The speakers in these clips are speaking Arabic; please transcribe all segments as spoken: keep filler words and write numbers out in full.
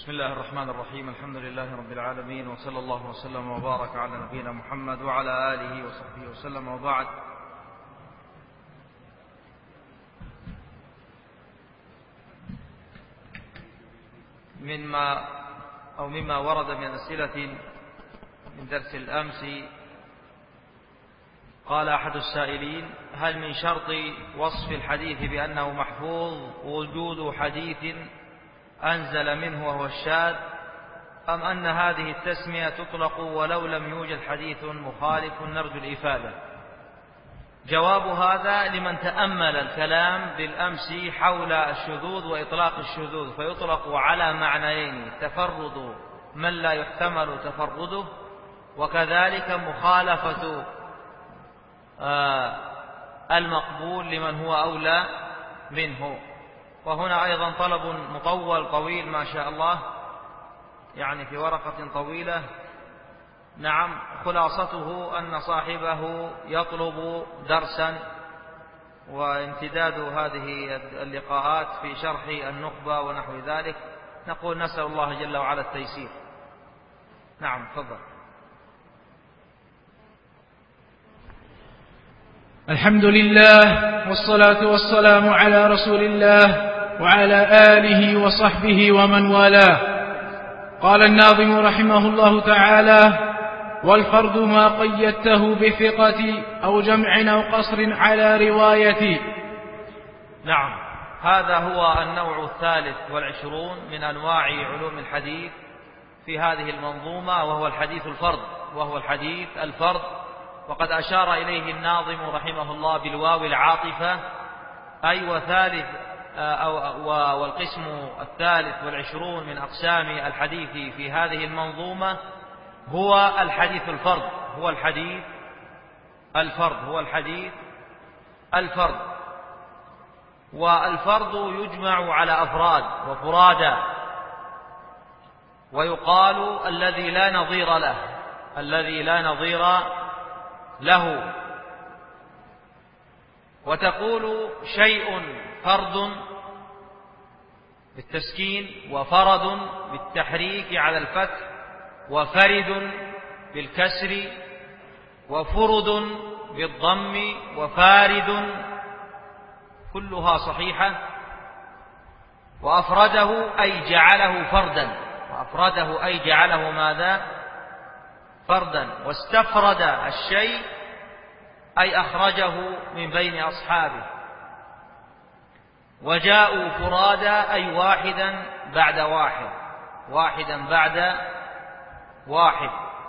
بسم الله الرحمن الرحيم. الحمد لله رب العالمين، وصلى الله وسلم وبارك على نبينا محمد وعلى آله وصحبه وسلم، وبعد. مما أو مما ورد من أسئلة من درس الأمس، قال أحد السائلين: هل من شرط وصف الحديث بأنه محفوظ وجود حديث أنزل منه وهو الشاذ، أم أن هذه التسمية تطلق ولو لم يوجد حديث مخالف؟ نرجو الإفادة. جواب هذا لمن تأمل الكلام بالأمس حول الشذوذ وإطلاق الشذوذ، فيطلق على معنيين: تفرد من لا يحتمل تفرده، وكذلك مخالفة المقبول لمن هو أولى منه. وهنا أيضا طلب مطول طويل ما شاء الله، يعني في ورقة طويلة. نعم، خلاصته أن صاحبه يطلب درسا وامتداد هذه اللقاءات في شرح النخبة ونحو ذلك. نقول نسأل الله جل وعلا التيسير. نعم، تفضل. الحمد لله والصلاة والسلام على رسول الله وعلى آله وصحبه ومن والاه. قال الناظم رحمه الله تعالى: والفرد ما قيدته بثقة أو جمع أو قصر على رواية. نعم، هذا هو النوع الثالث والعشرون من أنواع علوم الحديث في هذه المنظومة، وهو الحديث الفرد وهو الحديث الفرد وقد أشار إليه الناظم رحمه الله بالواو العاطفة، أي وثالث أو والقسم الثالث والعشرون من أقسام الحديث في هذه المنظومة هو الحديث الفرد هو الحديث الفرد هو الحديث الفرد والفرد يجمع على أفراد وفرادا، ويقال الذي لا نظير له الذي لا نظير له وتقول شيء فرد بالتسكين، وفرد بالتحريك على الفتح، وفرد بالكسر، وفرد بالضم، وفارد، كلها صحيحة. وأفرده أي جعله فردا وأفرده أي جعله ماذا؟ فردا. واستفرد الشيء أي أخرجه من بين أصحابه. وجاءوا فرادا أي واحدا بعد واحد واحدا بعد واحد.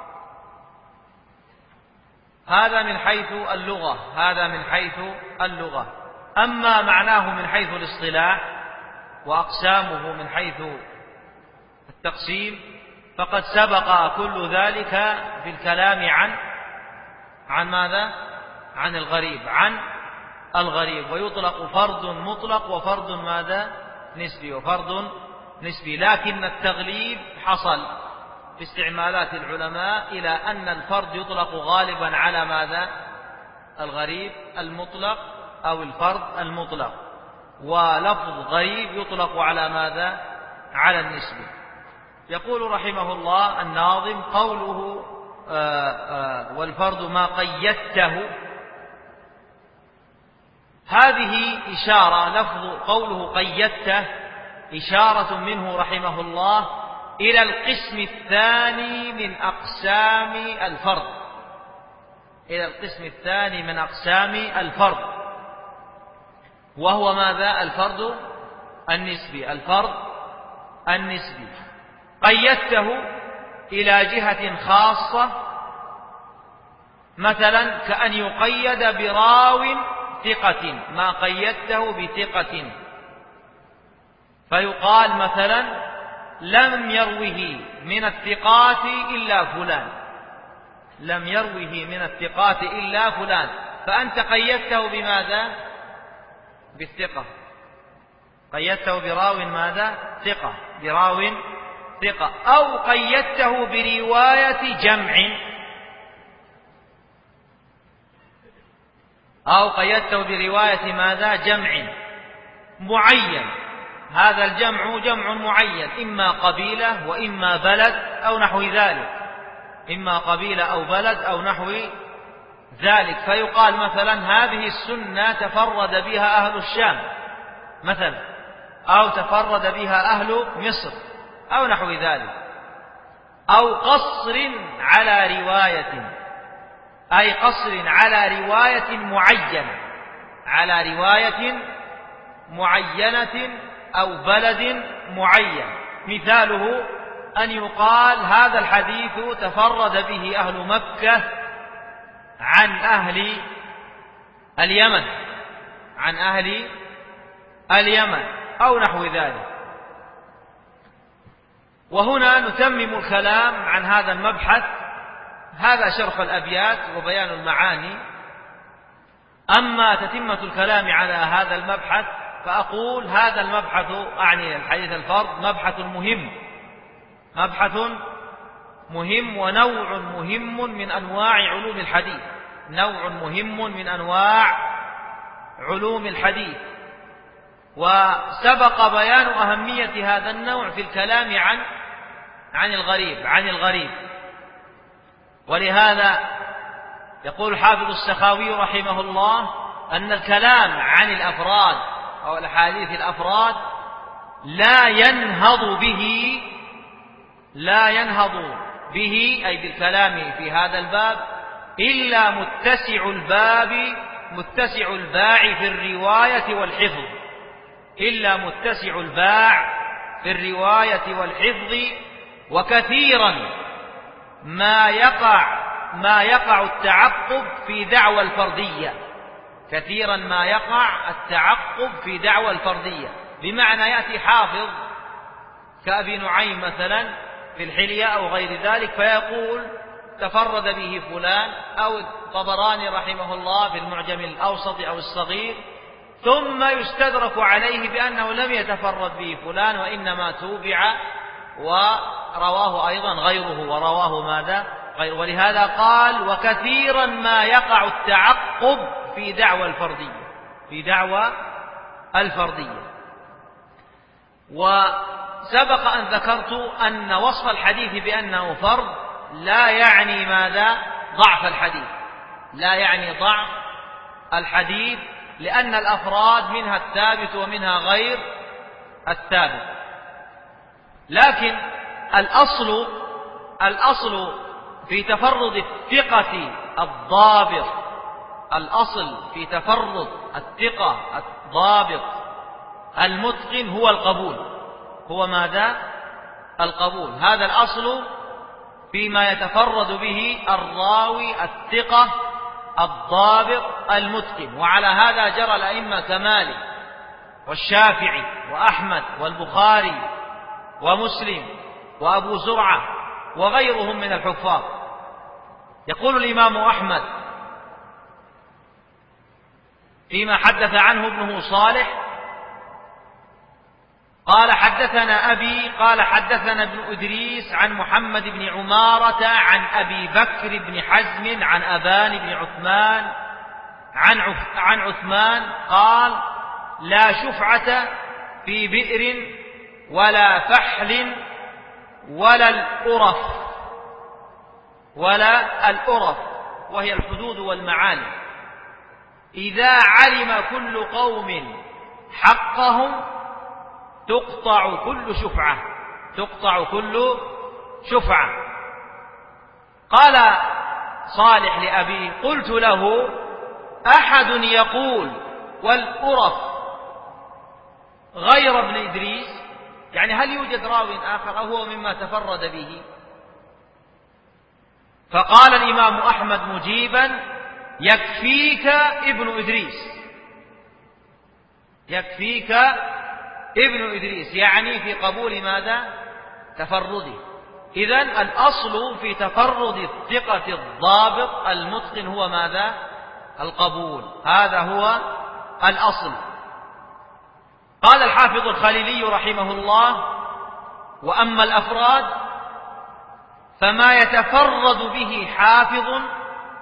هذا من حيث اللغة هذا من حيث اللغة أما معناه من حيث الاصطلاح وأقسامه من حيث التقسيم فقد سبق كل ذلك في الكلام عن عن ماذا؟ عن الغريب عن الغريب ويطلق فرد مطلق وفرد ماذا؟ نسبي وفرد نسبي. لكن التغليب حصل في استعمالات العلماء إلى أن الفرد يطلق غالبا على ماذا؟ الغريب المطلق أو الفرد المطلق، ولفظ غريب يطلق على ماذا؟ على النسبي. يقول رحمه الله الناظم: قوله آآ آآ والفرد ما قيدته، هذه إشارة لفظ قوله قيدته إشارة منه رحمه الله إلى القسم الثاني من أقسام الفرد إلى القسم الثاني من أقسام الفرد وهو ماذا؟ الفرد النسبي الفرد النسبي. قيدته إلى جهة خاصة، مثلا كأن يقيد براو ثقة، ما قيدته بثقة، فيقال مثلا لم يروه من الثقات إلا فلان لم يروه من الثقات إلا فلان فأنت قيدته بماذا؟ بالثقة قيدته براو ماذا؟ ثقة براو ثقة. أو قيدته برواية جمع أو قيدته برواية ماذا؟ جمع معين هذا الجمع جمع معين، إما قبيلة وإما بلد أو نحو ذلك، إما قبيلة أو بلد أو نحو ذلك. فيقال مثلا هذه السنة تفرد بها أهل الشام مثلا، أو تفرد بها أهل مصر أو نحو ذلك. أو قصر على رواية، أي قصر على رواية معينة، على رواية معينة أو بلد معين. مثاله أن يقال هذا الحديث تفرد به أهل مكة عن أهل اليمن، عن أهل اليمن أو نحو ذلك. وهنا نتمم الكلام عن هذا المبحث. هذا شرح الأبيات وبيان المعاني. أما تتمة الكلام على هذا المبحث فأقول هذا المبحث، أعني الحديث الفرد، مبحث مهم، مبحث مهم ونوع مهم من أنواع علوم الحديث، نوع مهم من أنواع علوم الحديث. وسبق بيان أهمية هذا النوع في الكلام عن عن الغريب عن الغريب ولهذا يقول حافظ السخاوي رحمه الله أن الكلام عن الأفراد أو الأحاديث الأفراد لا ينهض به لا ينهض به أي بالكلام في هذا الباب إلا متسع الباب متسع الباع في الرواية والحفظ، إلا متسع الباع في الرواية والحفظ. وكثيرا ما يقع ما يقع التعقب في دعوى الفردية، كثيرا ما يقع التعقب في دعوى الفردية، بمعنى يأتي حافظ كأبي نعيم مثلا في الحلية أو غير ذلك فيقول تفرد به فلان، أو الطبراني رحمه الله في المعجم الأوسط أو الصغير، ثم يستدرك عليه بأنه لم يتفرد به فلان وإنما توبع ورواه أيضا غيره ورواه ماذا غيره. ولهذا قال وكثيرا ما يقع التعقب في دعوى الفردية في دعوى الفردية. وسبق أن ذكرت أن وصف الحديث بأنه فرد لا يعني ماذا ضعف الحديث، لا يعني ضعف الحديث، لأن الأفراد منها الثابت ومنها غير الثابت. لكن الأصل الأصل في تفرد الثقة الضابط الأصل في تفرد الثقة الضابط المتقن هو القبول، هو ماذا القبول. هذا الأصل فيما يتفرد به الراوي الثقة الضابط المتقن. وعلى هذا جرى الأئمة كمالك والشافعي وأحمد والبخاري ومسلم وأبو زرعة وغيرهم من الحفاظ. يقول الإمام أحمد فيما حدث عنه ابنه صالح قال حدثنا أبي قال حدثنا ابن إدريس عن محمد بن عمارة عن أبي بكر بن حزم عن أبان بن عثمان عن عن عثمان قال لا شفعة في بئر ولا فحل ولا الأرف ولا الأرف وهي الحدود والمعاني إذا علم كل قوم حقهم تقطع كل شفعة تقطع كل شفعة. قال صالح لأبيه قلت له أحد يقول والأرف غير ابن إدريس، يعني هل يوجد راو آخر أو هو مما تفرد به؟ فقال الإمام أحمد مجيبا يكفيك ابن إدريس يكفيك ابن إدريس يعني في قبول ماذا تفرده. إذن الأصل في تفرد الثقة الضابط المتقن هو ماذا القبول، هذا هو الأصل. قال الحافظ الخليلي رحمه الله وأما الأفراد فما يتفرد به حافظ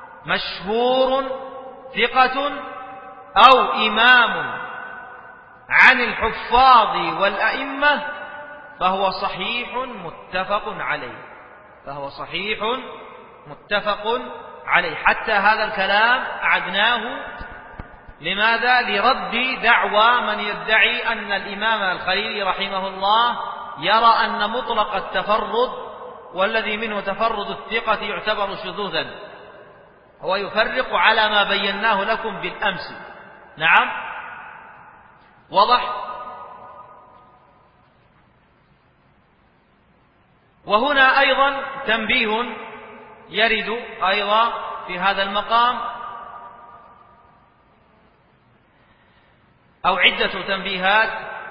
مشهور ثقة أو إمام عن الحفاظ والأئمة فهو صحيح متفق عليه، فهو صحيح متفق عليه. حتى هذا الكلام أعدناه لماذا؟ لرد دعوى من يدعي أن الإمام الخليلي رحمه الله يرى أن مطلق التفرد والذي منه تفرد الثقة يعتبر شذوذا، هو يفرق على ما بيناه لكم بالأمس. نعم، واضح. وهنا أيضا تنبيه يرد أيضا في هذا المقام، أو عدة تنبيهات.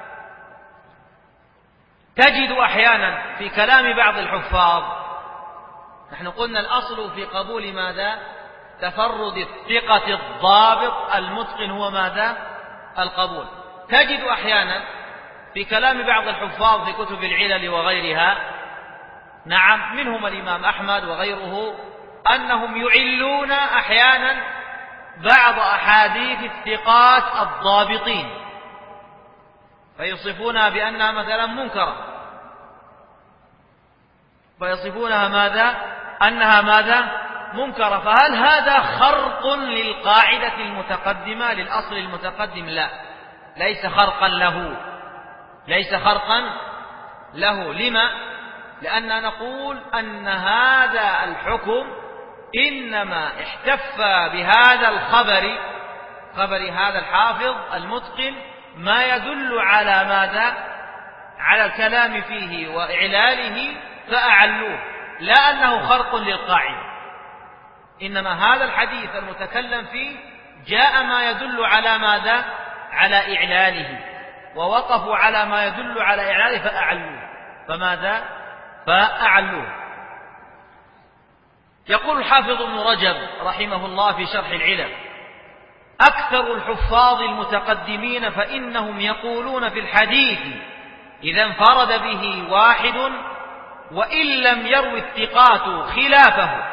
تجد أحيانا في كلام بعض الحفاظ، نحن قلنا الأصل في قبول ماذا؟ تفرد الثقة الضابط المتقن هو ماذا؟ القبول. تجد أحيانا في كلام بعض الحفاظ في كتب العلل وغيرها، نعم، منهم الإمام أحمد وغيره، أنهم يعلون أحيانا بعض أحاديث الثقات الضابطين فيصفونها بأنها مثلا منكرة، فيصفونها ماذا؟ أنها ماذا؟ منكرة. فهل هذا خرق للقاعدة المتقدمة للأصل المتقدم؟ لا، ليس خرقا له، ليس خرقا له. لما؟ لأننا نقول أن هذا الحكم إنما احتف بهذا الخبر، خبر هذا الحافظ المتقن، ما يدل على ماذا؟ على الكلام فيه وإعلاله فأعلوه، لا أنه خرق للقاعدة. إنما هذا الحديث المتكلم فيه جاء ما يدل على ماذا؟ على إعلاله، ووقفوا على ما يدل على إعلاله فأعلوه. فماذا؟ فأعلوه. يقول الحافظ ابن رجب رحمه الله في شرح العلل: أكثر الحفاظ المتقدمين فإنهم يقولون في الحديث إذا انفرد به واحد وإن لم يروي الثقات خلافه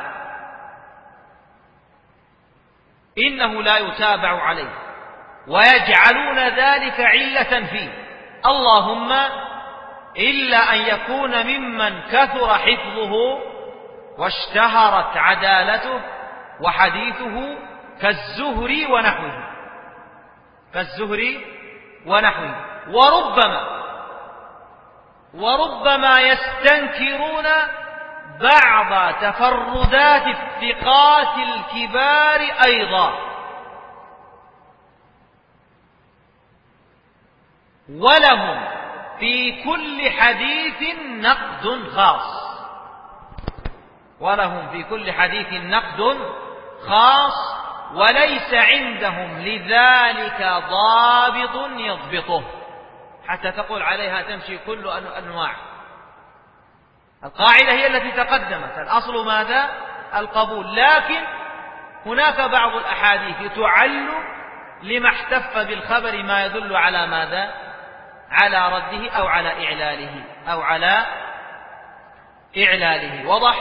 إنه لا يتابع عليه، ويجعلون ذلك علة فيه، اللهم إلا أن يكون ممن كثر حفظه واشتهرت عدالته وحديثه كالزهري ونحوه، كالزهري ونحوه. وربما وربما يستنكرون بعض تفردات الثقات الكبار أيضا، ولهم في كل حديث نقد خاص، ولهم في كل حديث نقد خاص، وليس عندهم لذلك ضابط يضبطه حتى تقول عليها تمشي كل أنواع. القاعدة هي التي تقدمت، الأصل ماذا؟ القبول، لكن هناك بعض الأحاديث تعل لما احتف بالخبر ما يدل على ماذا؟ على رده أو على إعلاله أو على إعلاله. وضح.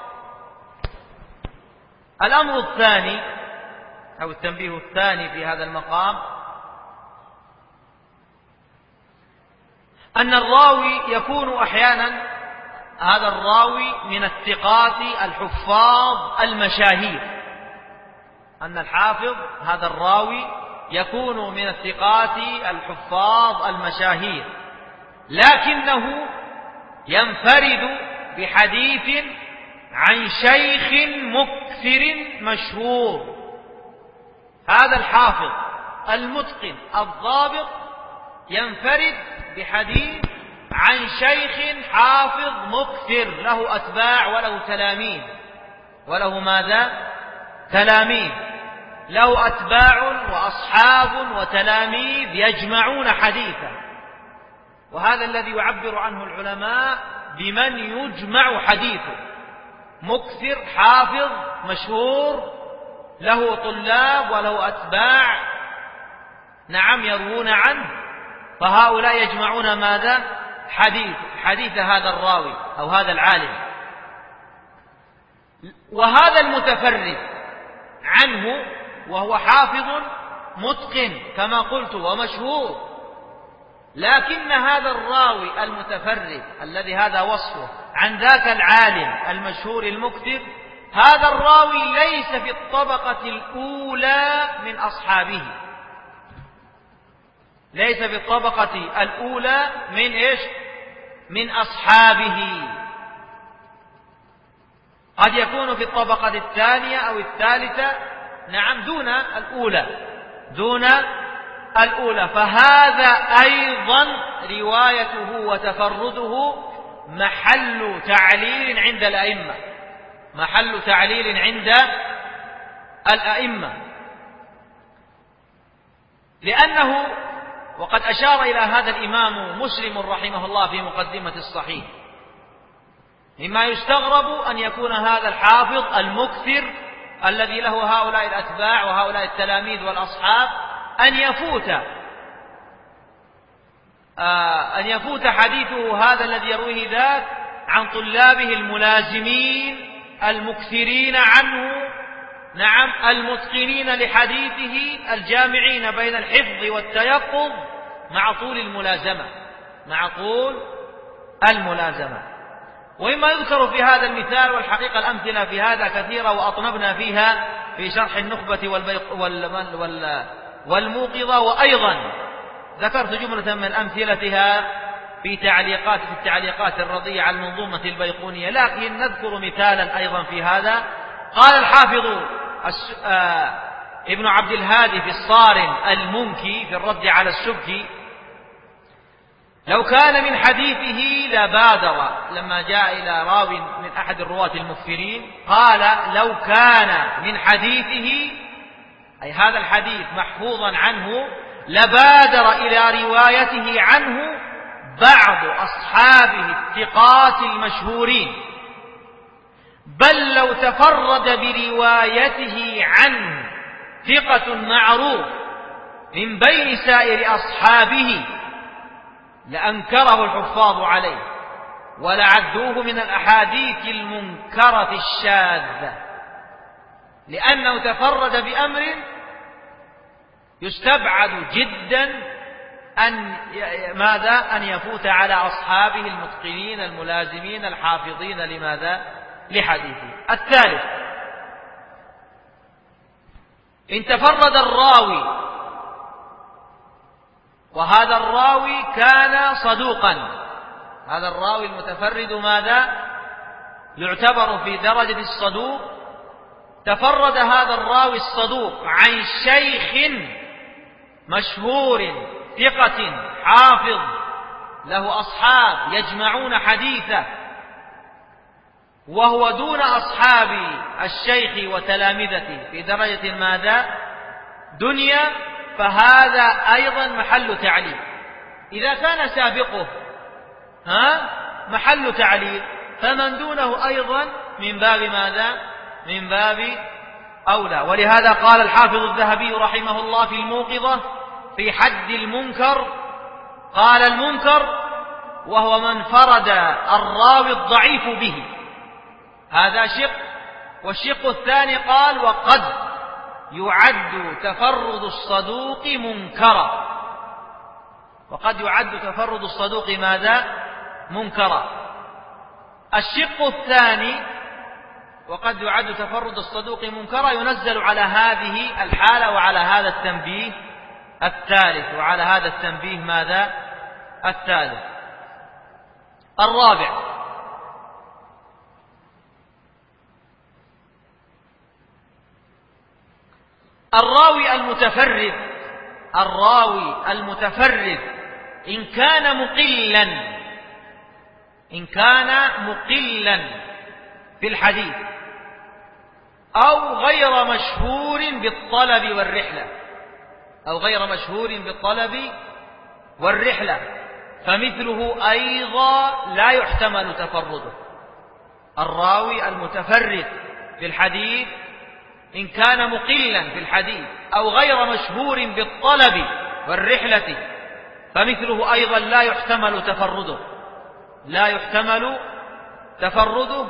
الأمر الثاني أو التنبيه الثاني في هذا المقام أن الراوي يكون أحيانا هذا الراوي من الثقات الحفاظ المشاهير، أن الحافظ هذا الراوي يكون من الثقات الحفاظ المشاهير، لكنه ينفرد بحديث عن شيخ مكثر مشهور. هذا الحافظ المتقن الضابط ينفرد بحديث عن شيخ حافظ مكثر له أتباع وله تلاميذ، وله ماذا؟ تلاميذ، له أتباع وأصحاب وتلاميذ يجمعون حديثا، وهذا الذي يعبر عنه العلماء بمن يجمع حديثه، مكثر حافظ مشهور له طلاب وله أتباع، نعم، يروون عنه، فهؤلاء يجمعون ماذا؟ حديث حديث هذا الراوي أو هذا العالم. وهذا المتفرد عنه وهو حافظ متقن كما قلت ومشهور، لكن هذا الراوي المتفرد الذي هذا وصفه عن ذاك العالم المشهور المكثر، هذا الراوي ليس في الطبقة الأولى من أصحابه، ليس في الطبقة الأولى من إيش؟ من أصحابه، قد يكون في الطبقة الثانية أو الثالثة، نعم، دون الأولى، دون الأولى. فهذا أيضا روايته وتفرده محل تعليل عند الأئمة، محل تعليل عند الأئمة، لأنه وقد أشار إلى هذا الإمام مسلم رحمه الله في مقدمة الصحيح، مما يستغرب أن يكون هذا الحافظ المكثر الذي له هؤلاء الأتباع وهؤلاء التلاميذ والأصحاب أن يفوت آه أن يفوت حديثه هذا الذي يرويه ذاك عن طلابه الملازمين المكثرين عنه، نعم، المتقنين لحديثه، الجامعين بين الحفظ والتيقظ مع طول الملازمة، مع طول الملازمة. ومما يذكر في هذا المثال، والحقيقة الأمثلة في هذا كثيرة وأطنبنا فيها في شرح النخبة والموقظة، وأيضا ذكرت جملة من أمثلتها في تعليقات في التعليقات الرضية على المنظومة البيقونية، لكن نذكر مثالا أيضا في هذا. قال الحافظ ابن عبد الهادي في الصارم المنكي في الرد على السبكي: لو كان من حديثه لبادر، لما جاء إلى راو من أحد الرواة المكثرين قال: لو كان من حديثه، أي هذا الحديث محفوظا عنه، لبادر إلى روايته عنه بعض أصحابه الثقات المشهورين، بل لو تفرد بروايته عنه ثقة معروف من بين سائر أصحابه لأنكره الحفاظ عليه ولعدوه من الأحاديث المنكرة الشاذة، لأنه تفرد بأمر يستبعد جدا أن ماذا أن يفوت على أصحابه المتقنين الملازمين الحافظين لماذا لحديثه. الثالث: إن تفرد الراوي وهذا الراوي كان صدوقا، هذا الراوي المتفرد ماذا يعتبر في درجة الصدوق، تفرد هذا الراوي الصدوق عن شيخ مشهور ثقة حافظ له أصحاب يجمعون حديثه، وهو دون أصحاب الشيخ وتلامذته في درجة ماذا دنيا، فهذا أيضا محل تعليل. إذا كان سابقه ها محل تعليل، فمن دونه أيضا من باب ماذا من باب أولى. ولهذا قال الحافظ الذهبي رحمه الله في الموقظة في حد المنكر، قال: المنكر وهو من فرد الراوي الضعيف به، هذا شق. والشق الثاني قال: وقد يعد تفرد الصدوق منكرا، وقد يعد تفرد الصدوق ماذا منكرا. الشق الثاني وقد يعد تفرد الصدوق منكرا ينزل على هذه الحالة وعلى هذا التنبيه الثالث، وعلى هذا التنبيه ماذا الثالث. الرابع: الراوي المتفرد الراوي المتفرد إن كان مقلا إن كان مقلا في الحديث أو غير مشهور بالطلب والرحلة أو غير مشهور بالطلب والرحلة فمثله أيضا لا يحتمل تفرده. الراوي المتفرد في الحديث إن كان مقلا في الحديث أو غير مشهور بالطلب والرحلة فمثله أيضا لا يحتمل تفرده لا يحتمل تفرده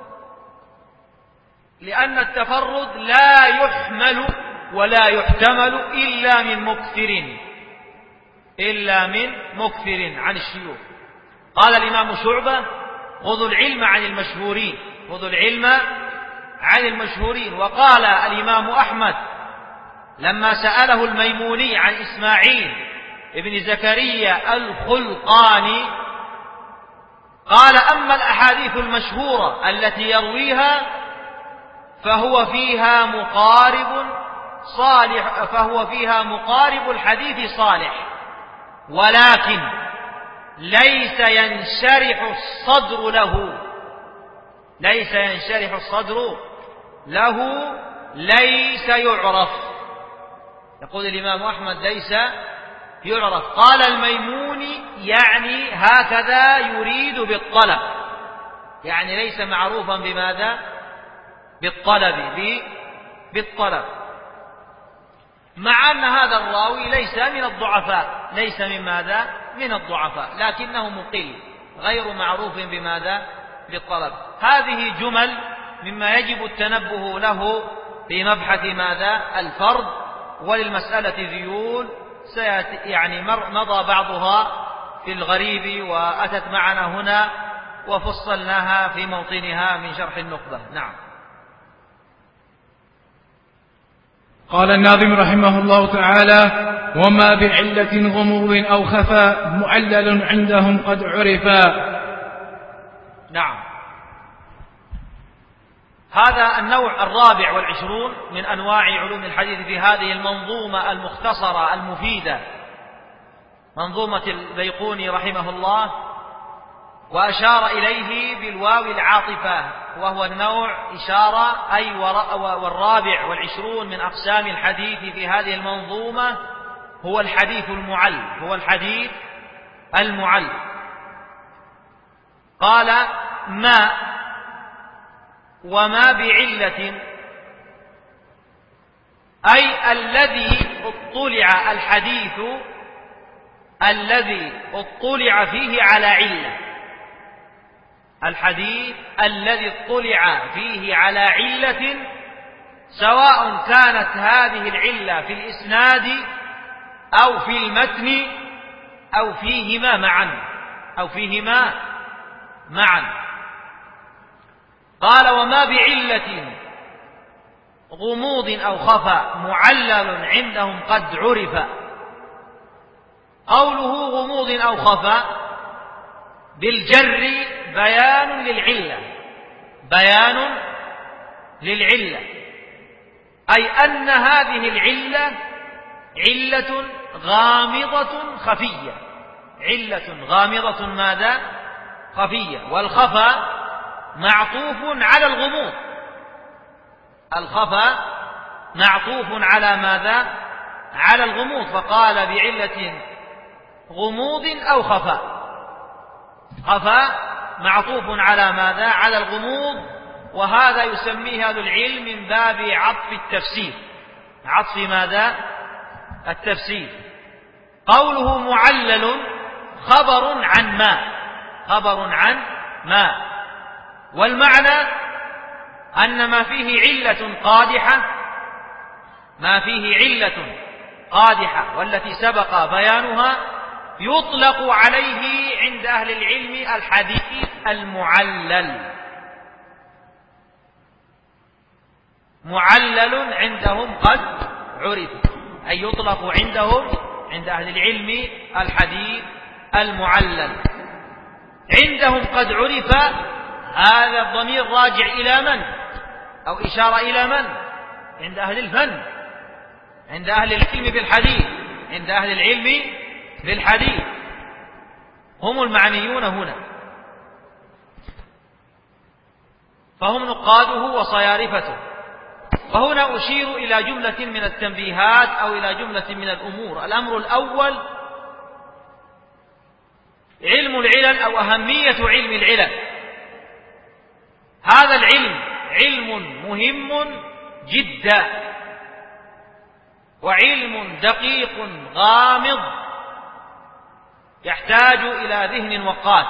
لأن التفرد لا يحمل ولا يحتمل إلا من مكثر إلا من مكثر عن الشيوخ. قال الإمام شعبة: خذوا العلم عن المشهورين، خذوا العلم عن المشهورين. وقال الإمام أحمد لما سأله الميموني عن إسماعيل ابن زكريا الخلقاني، قال: أما الأحاديث المشهورة التي يرويها فهو فيها مقارب صالح فهو فيها مقارب الحديث صالح، ولكن ليس ينشرح الصدر له ليس ينشرح الصدر له ليس يعرف. يقول الإمام أحمد: ليس يعرف. قال الميموني: يعني هكذا يريد بالطلب، يعني ليس معروفا بماذا؟ بالطلب بالطلب مع أن هذا الراوي ليس من الضعفاء، ليس من ماذا؟ من الضعفاء، لكنه مقل غير معروف بماذا؟ بالطلب. هذه جمل مما يجب التنبه له في مبحث ماذا؟ الفرد. وللمسألة ذيول يعني مضى بعضها في الغريب وأتت معنا هنا وفصلناها في موطنها من شرح النخبة. نعم. قال الناظم رحمه الله تعالى: وما بعلة غموض أو خفاء معلل عندهم قد عرفا. نعم. هذا النوع الرابع والعشرون من أنواع علوم الحديث في هذه المنظومة المختصرة المفيدة، منظومة البيقوني رحمه الله، وأشار إليه بالواو العاطفة، وهو النوع إشارة أي والرابع والعشرون من أقسام الحديث في هذه المنظومة هو الحديث المعل هو الحديث المعل. قال: ما وما بعلة، أي الذي اطلع الحديث الذي اطلع فيه على علة الحديث الذي اطلع فيه على علة، سواء كانت هذه العلة في الإسناد أو في المتن أو فيهما معا أو فيهما معا. قال: وما بعلة غموض أو خفى معلل عندهم قد عرف. قوله غموض أو خفى بالجر بيان للعلة بيان للعلة أي أن هذه العلة علة غامضة خفية علة غامضة ماذا؟ خفية. والخفى معطوف على الغموض الخفى معطوف على ماذا؟ على الغموض. فقال: بعلة غموض أو خفى. خفى معطوف على ماذا؟ على الغموض. وهذا يسميه أهل العلم من باب عطف التفسير عطف ماذا؟ التفسير. قوله معلل خبر عن ما خبر عن ما والمعنى أن ما فيه علة قادحة ما فيه علة قادحة والتي سبق بيانها يطلق عليه عند أهل العلم الحديث المعلل معلل عندهم قد عرف، أي يطلق عندهم عند أهل العلم الحديث المعلل. عندهم قد عرف، هذا الضمير راجع إلى من؟ أو إشارة إلى من؟ عند أهل الفن عند أهل العلم بالحديث عند أهل العلم بالحديث هم المعنيون هنا، فهم نقاده وصيارفته. وهنا أشير إلى جملة من التنبيهات أو إلى جملة من الأمور. الأمر الأول علم العلل أو أهمية علم العلل. هذا العلم علم مهم جدا وعلم دقيق غامض يحتاج إلى ذهن وقات.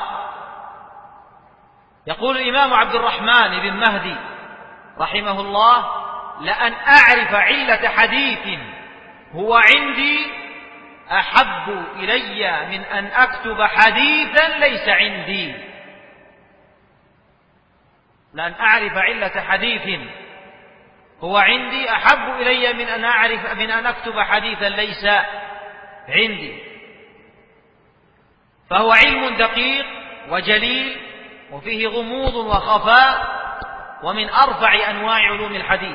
يقول الإمام عبد الرحمن بن مهدي رحمه الله: لأن أعرف علة حديث هو عندي أحب إلي من أن أكتب حديثا ليس عندي. لأن أعرف علة حديث هو عندي أحب إلي من أن أعرف من أن أكتب حديثا ليس عندي. فهو علم دقيق وجليل وفيه غموض وخفاء، ومن أرفع أنواع علوم الحديث.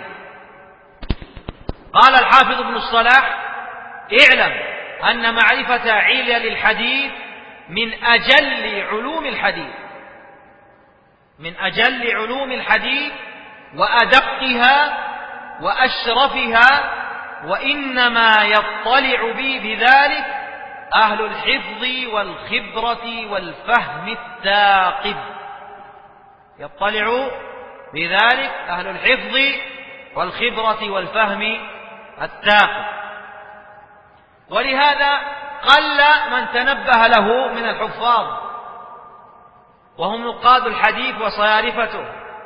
قال الحافظ ابن الصلاح: اعلم أن معرفة علل الحديث من أجل علوم الحديث، من أجل علوم الحديث وأدقها وأشرفها، وإنما يطلع بي بذلك أهل الحفظ والخبرة والفهم الثاقب. يطلع بذلك أهل الحفظ والخبرة والفهم الثاقب. ولهذا قل من تنبه له من الحفاظ، وهم نقاد الحديث وصيارفته.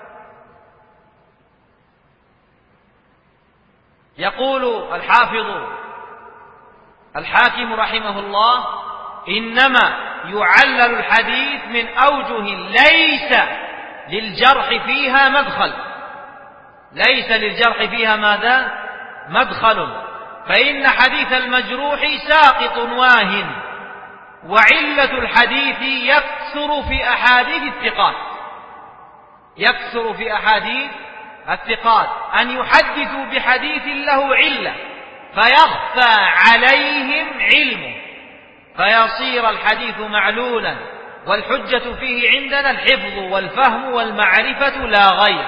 يقول الحافظ الحاكم رحمه الله: إنما يعلل الحديث من أوجه ليس للجرح فيها مدخل، ليس للجرح فيها ماذا؟ مدخل. فإن حديث المجروح ساقط واهن، وعلة الحديث يكثر في أحاديث الثقات، يكثر في أحاديث الثقات أن يحدثوا بحديث له علة فيخفى عليهم علمه، فيصير الحديث معلولا، والحجة فيه عندنا الحفظ والفهم والمعرفة لا غير،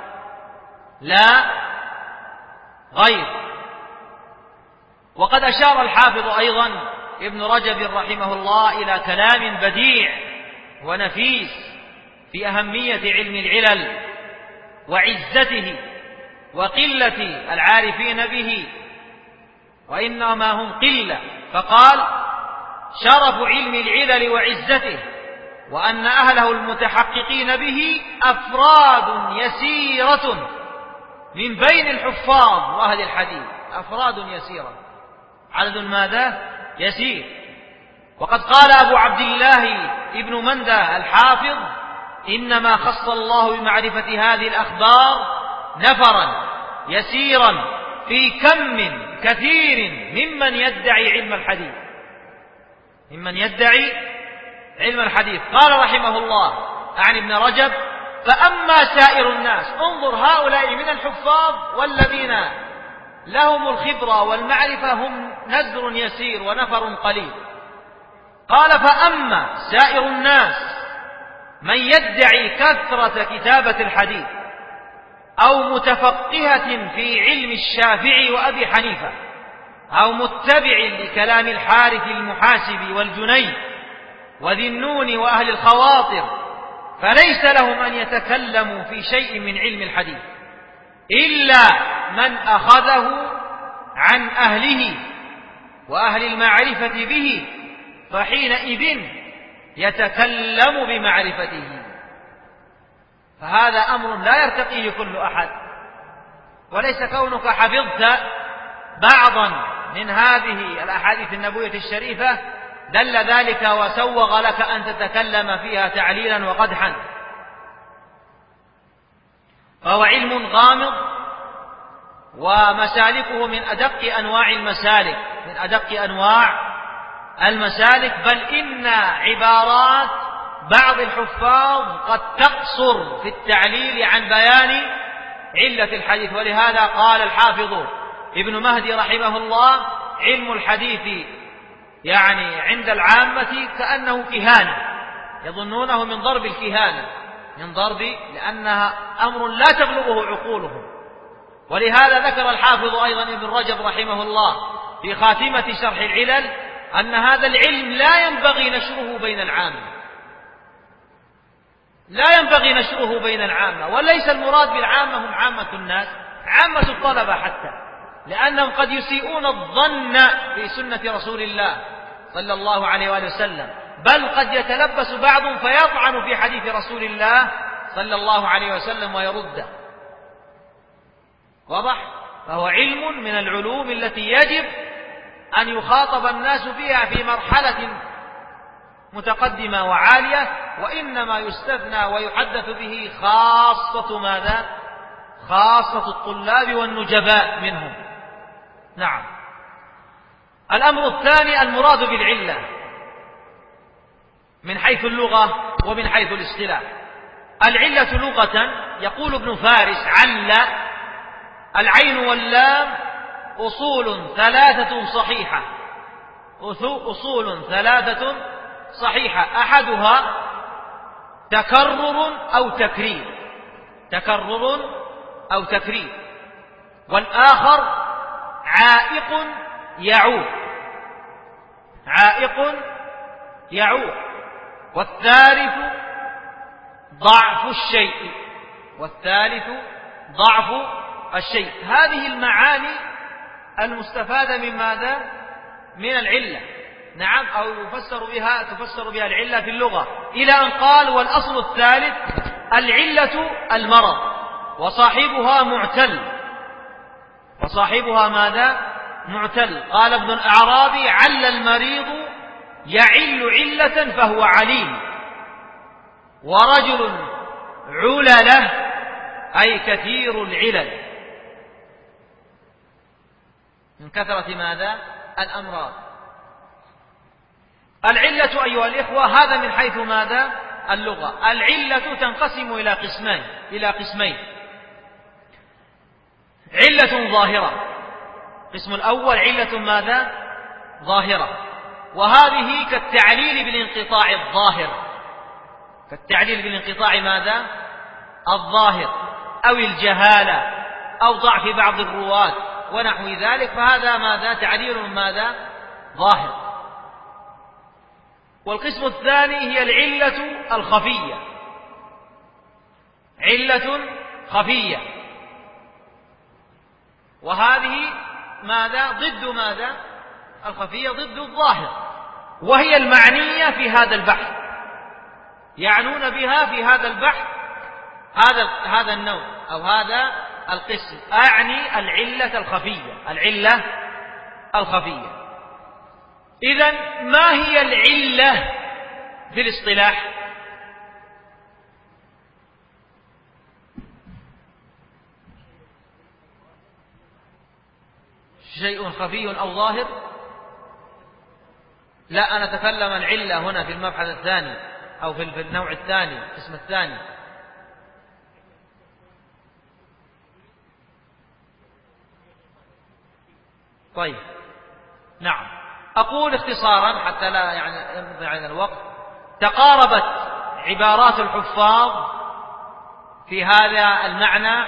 لا غير. وقد أشار الحافظ أيضا ابن رجب رحمه الله إلى كلام بديع ونفيس في أهمية علم العلل وعزته وقلة العارفين به، وإنما هم قلة. فقال: شرف علم العلل وعزته وأن أهله المتحققين به أفراد يسيرة من بين الحفاظ وأهل الحديث، أفراد يسيرة، عدد ماذا؟ يسير. وقد قال أبو عبد الله ابن مندى الحافظ: إنما خص الله بمعرفة هذه الأخبار نفرا يسيرا في كم كثير ممن يدعي علم الحديث، ممن يدعي علم الحديث. قال رحمه الله عن ابن رجب: فأما سائر الناس، انظر هؤلاء من الحفاظ والذين لهم الخبرة والمعرفة هم نذر يسير ونفر قليل. قال: فأما سائر الناس من يدعي كثرة كتابة الحديث أو متفقهة في علم الشافعي وأبي حنيفة أو متبع لكلام الحارث المحاسب والجنيد وذي النون وأهل الخواطر، فليس لهم أن يتكلموا في شيء من علم الحديث إلا من أخذه عن أهله وأهل المعرفة به، فحينئذ يتكلم بمعرفته. فهذا أمر لا يرتقيه كل أحد، وليس كونك حفظت بعضا من هذه الأحاديث النبوية الشريفة دل ذلك وسوغ لك أن تتكلم فيها تعليلا وقدحا. فهو علم غامض، ومسالكه من أدق أنواع المسالك، من أدق أنواع المسالك، بل إن عبارات بعض الحفاظ قد تقصر في التعليل عن بيان علة الحديث. ولهذا قال الحافظ ابن مهدي رحمه الله: علم الحديث يعني عند العامة كأنه كهانة، يظنونه من ضرب الكهانة، من ضرب، لأنها أمر لا تبلغه عقولهم. ولهذا ذكر الحافظ أيضا ابن رجب رحمه الله في خاتمة شرح العلل أن هذا العلم لا ينبغي نشره بين العامة، لا ينبغي نشره بين العامة. وليس المراد بالعامة هم عامة الناس، عامة الطلبة حتى، لأنهم قد يسيئون الظن في سنة رسول الله صلى الله عليه وآله وسلم، بل قد يتلبس بعضهم فيطعن في حديث رسول الله صلى الله عليه وسلم ويرده. واضح؟ فهو علم من العلوم التي يجب أن يخاطب الناس فيها في مرحلة متقدمة وعالية، وإنما يستثنى ويحدث به خاصة ماذا؟ خاصة الطلاب والنجباء منهم. نعم. الأمر الثاني المراد بالعلة من حيث اللغة ومن حيث الاصطلاح. العلة لغة يقول ابن فارس: عل العين واللام أصول ثلاثة صحيحة، أصول ثلاثة صحيحة، أحدها تكرر أو تكرير، تكرر أو تكرير، والآخر عائق يعوق، عائق يعوق، والثالث ضعف الشيء، والثالث ضعف الشيء. هذه المعاني المستفادة من ماذا؟ من العلة. نعم. أو يفسر بها تفسر بها العلة في اللغة، إلى أن قال: والأصل الثالث العلة المرض وصاحبها معتل، وصاحبها ماذا؟ معتل. قال ابن الأعرابي: عل المريض يعل علة فهو عليل، ورجل علله أي كثير العلل، من كثرة ماذا؟ الأمراض. العلة أيها الإخوة هذا من حيث ماذا؟ اللغة. العلة تنقسم إلى قسمين إلى قسمين علة ظاهرة. القسم الأول علة ماذا؟ ظاهرة، وهذه كالتعليل بالانقطاع الظاهر، كالتعليل بالانقطاع ماذا؟ الظاهر، أو الجهالة، أو ضعف بعض الرواة ونحو ذلك، فهذا ماذا؟ تعليل ماذا؟ ظاهر. والقسم الثاني هي العلة الخفية، علة خفية، وهذه ماذا؟ ضد ماذا؟ الخفية ضد الظاهر، وهي المعنية في هذا البحث، يعنون بها في هذا البحث هذا هذا النوع أو هذا القسم، أعني العلة الخفية، العلة الخفية. إذن ما هي العلة في الاصطلاح؟ شيء خفي أو ظاهر؟ لا، أنا أتكلم العلة هنا في المبحث الثاني أو في النوع الثاني، القسم الثاني. طيب، نعم. أقول اختصارا حتى لا يعني يمضي علينا الوقت: تقاربت عبارات الحفاظ في هذا المعنى،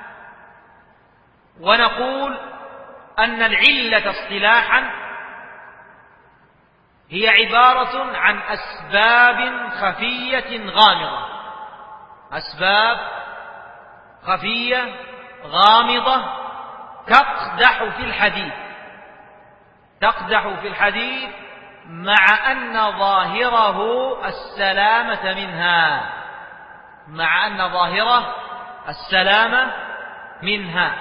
ونقول أن العلة اصطلاحا هي عبارة عن أسباب خفية غامضة، أسباب خفية غامضة تقدح في الحديث، تقدح في الحديث مع أن ظاهره السلامة منها، مع أن ظاهره السلامة منها.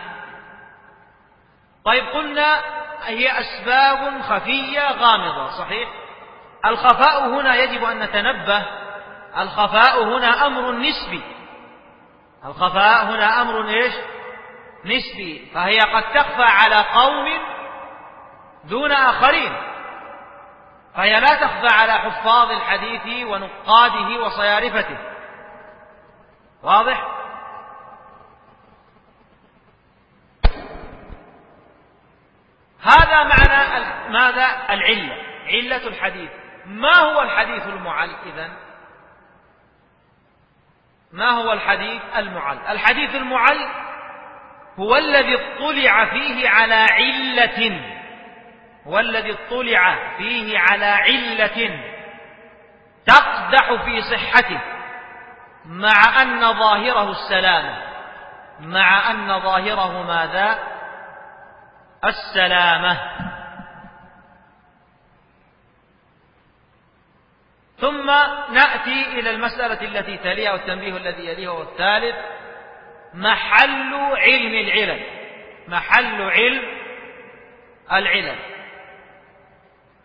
طيب، قلنا هي أسباب خفية غامضة، صحيح. الخفاء هنا يجب أن نتنبه، الخفاء هنا أمر نسبي، الخفاء هنا أمر إيش؟ نسبي، فهي قد تخفى على قوم دون آخرين، فهي لا تخفى على حفاظ الحديث ونقاده وصيارفته. واضح؟ هذا معنى ماذا؟ العلة، علة الحديث. ما هو الحديث المعل إذن؟ ما هو الحديث المعل؟ الحديث المعل هو الذي اطلع فيه على علة، هو الذي اطلع فيه على علة تقدح في صحته، مع أن ظاهره السلامة، مع أن ظاهره ماذا؟ السلامة. ثم نأتي إلى المسألة التي تليها والتنبيه الذي يليها، والثالث محل علم العلل، محل علم العلل.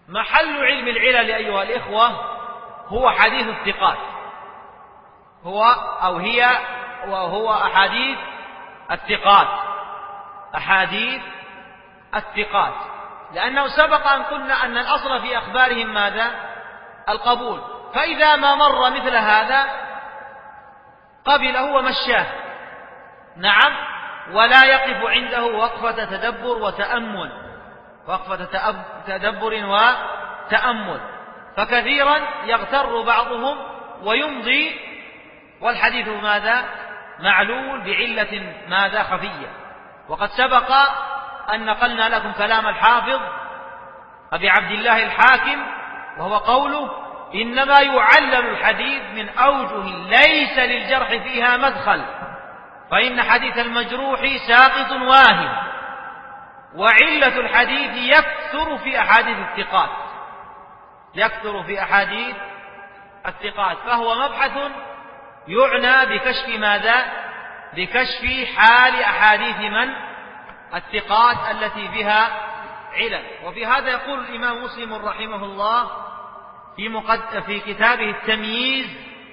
محل علم العلل أيها الإخوة هو حديث الثقات، هو أو هي وهو أحاديث الثقات، أحاديث الثقات، لأنه سبق أن قلنا أن الأصل في أخبارهم ماذا؟ القبول، فإذا ما مر مثل هذا قبله ومشاه، نعم، ولا يقف عنده وقفة تدبر وتأمل، وقفة تدبر وتأمل، فكثيرا يغتر بعضهم ويمضي والحديث ماذا؟ معلول بعلة ماذا؟ خفية. وقد سبق أن نقلنا لكم كلام الحافظ أبي عبد الله الحاكم، وهو قوله: إنما يعلل الحديث من أوجه ليس للجرح فيها مدخل، فإن حديث المجروح ساقط واهم، وعلة الحديث يكثر في أحاديث الثقات، يكثر في أحاديث الثقات، فهو مبحث يعنى بكشف ماذا؟ بكشف حال أحاديث من؟ الثقات التي بها علل. وفي هذا يقول الإمام مسلم رحمه الله في, مقد... في كتابه التمييز: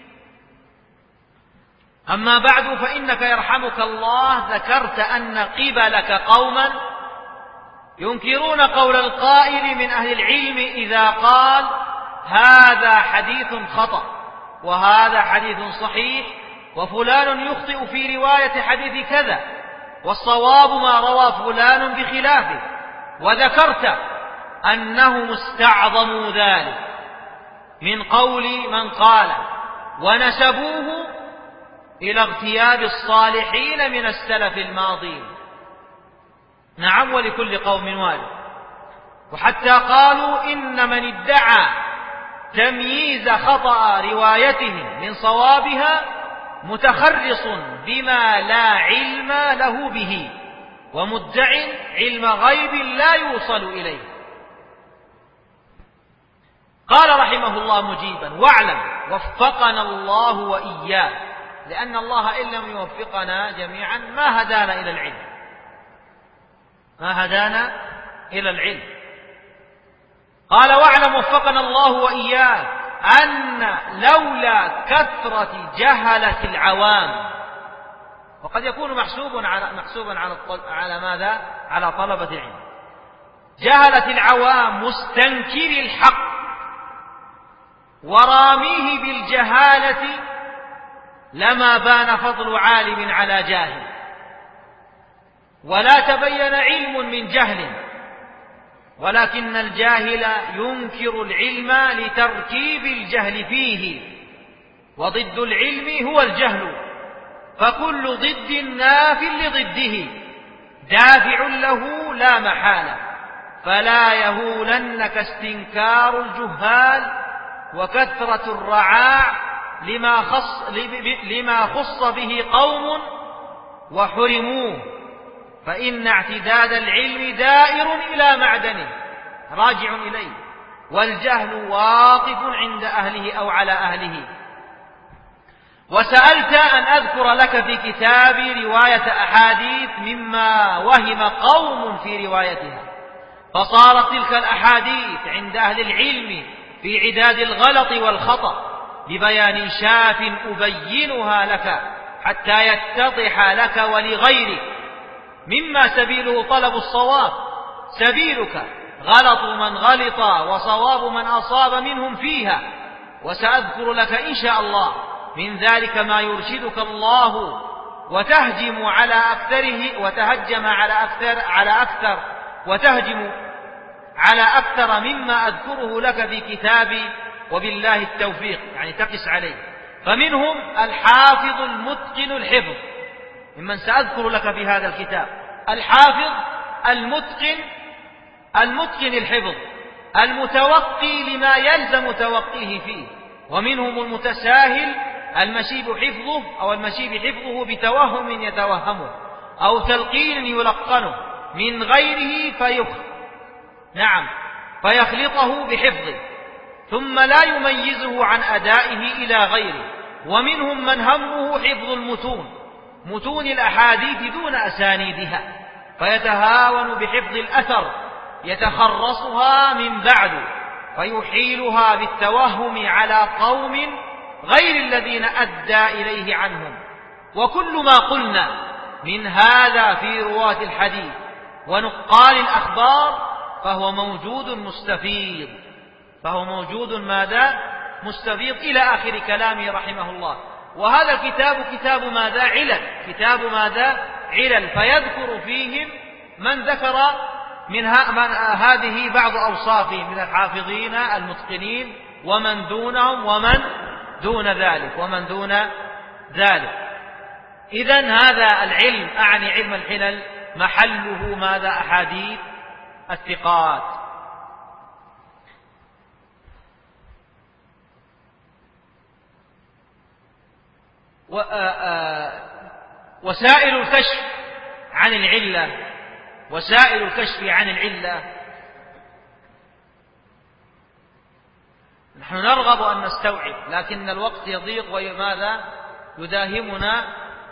أما بعد، فإنك يرحمك الله ذكرت أن قبلك قوما ينكرون قول القائل من أهل العلم إذا قال هذا حديث خطأ وهذا حديث صحيح، وفلان يخطئ في رواية حديث كذا، والصواب ما روى فلان بخلافه، وذكرت أنهم استعظموا ذلك من قول من قال، ونسبوه إلى اغتياب الصالحين من السلف الماضين. نعم، ولكل قوم وارد. وحتى قالوا إن من ادعى تمييز خطأ روايتهم من صوابها متخرص بما لا علم له به، ومدع علم غيب لا يوصل إليه. قال رحمه الله مجيبا: واعلم وفقنا الله وإياك، لأن الله إن لم يوفقنا جميعا ما هدانا إلى العلم، ما هدانا إلى العلم. قال: واعلم وفقنا الله وإياك أن لولا كثرة جهلة العوام، وقد يكون محسوبا على محسوبا على على ماذا؟ على طلبة العلم. جهلة العوام مستنكر الحق وراميه بالجهالة لما بان فضل عالم على جاهل، ولا تبين علم من جهل، ولكن الجاهل ينكر العلم لتركيب الجهل فيه، وضد العلم هو الجهل، فكل ضد ناف لضده دافع له لا محالة، فلا يهولنك استنكار الجهال وكثرة الرعاع لما خص, لما خص به قوم وحرموه، فإن اعتداد العلم دائر إلى معدنه راجع إليه، والجهل واقف عند أهله أو على أهله. وسألت أن أذكر لك في كتابي رواية أحاديث مما وهم قوم في روايتها، فصارت تلك الأحاديث عند أهل العلم في عداد الغلط والخطأ ببيان شاف أبينها لك حتى يتضح لك ولغيرك، مما سبيله طلب الصواب، سبيلك غلط من غلط وصواب من أصاب منهم فيها. وسأذكر لك إن شاء الله من ذلك ما يرشدك الله وتهجم على أكثره وتهجم على أكثر على أكثر وتهجم على أكثر مما أذكره لك في كتابي، وبالله التوفيق، يعني تقس عليه. فمنهم الحافظ المتقن الحفظ، ممن سأذكر لك في هذا الكتاب، الحافظ المتقن المتقن الحفظ المتوقي لما يلزم توقيه فيه. ومنهم المتساهل المشيب حفظه أو المشيب حفظه بتوهم يتوهمه أو تلقين يلقنه من غيره فيخ نعم فيخلطه بحفظه ثم لا يميزه عن أدائه إلى غيره. ومنهم من همه حفظ المتون متون الأحاديث دون أسانيدها، فيتهاون بحفظ الأثر يتخرصها من بعد فيحيلها بالتوهم على قوم غير الذين أدى إليه عنهم. وكل ما قلنا من هذا في رواة الحديث ونقال الأخبار فهو موجود مستفيض فهو موجود ماذا؟ مستفيض إلى آخر كلامه رحمه الله. وهذا الكتاب كتاب ماذا؟ علل كتاب ماذا؟ علل، فيذكر فيهم من ذكر من هذه بعض أوصافه من الحافظين المتقنين ومن دونهم ومن دون ذلك ومن دون ذلك. إذن هذا العلم أعني علم الحلل محله ماذا؟ أحاديث الثقات. وسائل الكشف عن العلة وسائل الكشف عن العلة نحن نرغب أن نستوعب، لكن الوقت يضيق وماذا يداهمنا،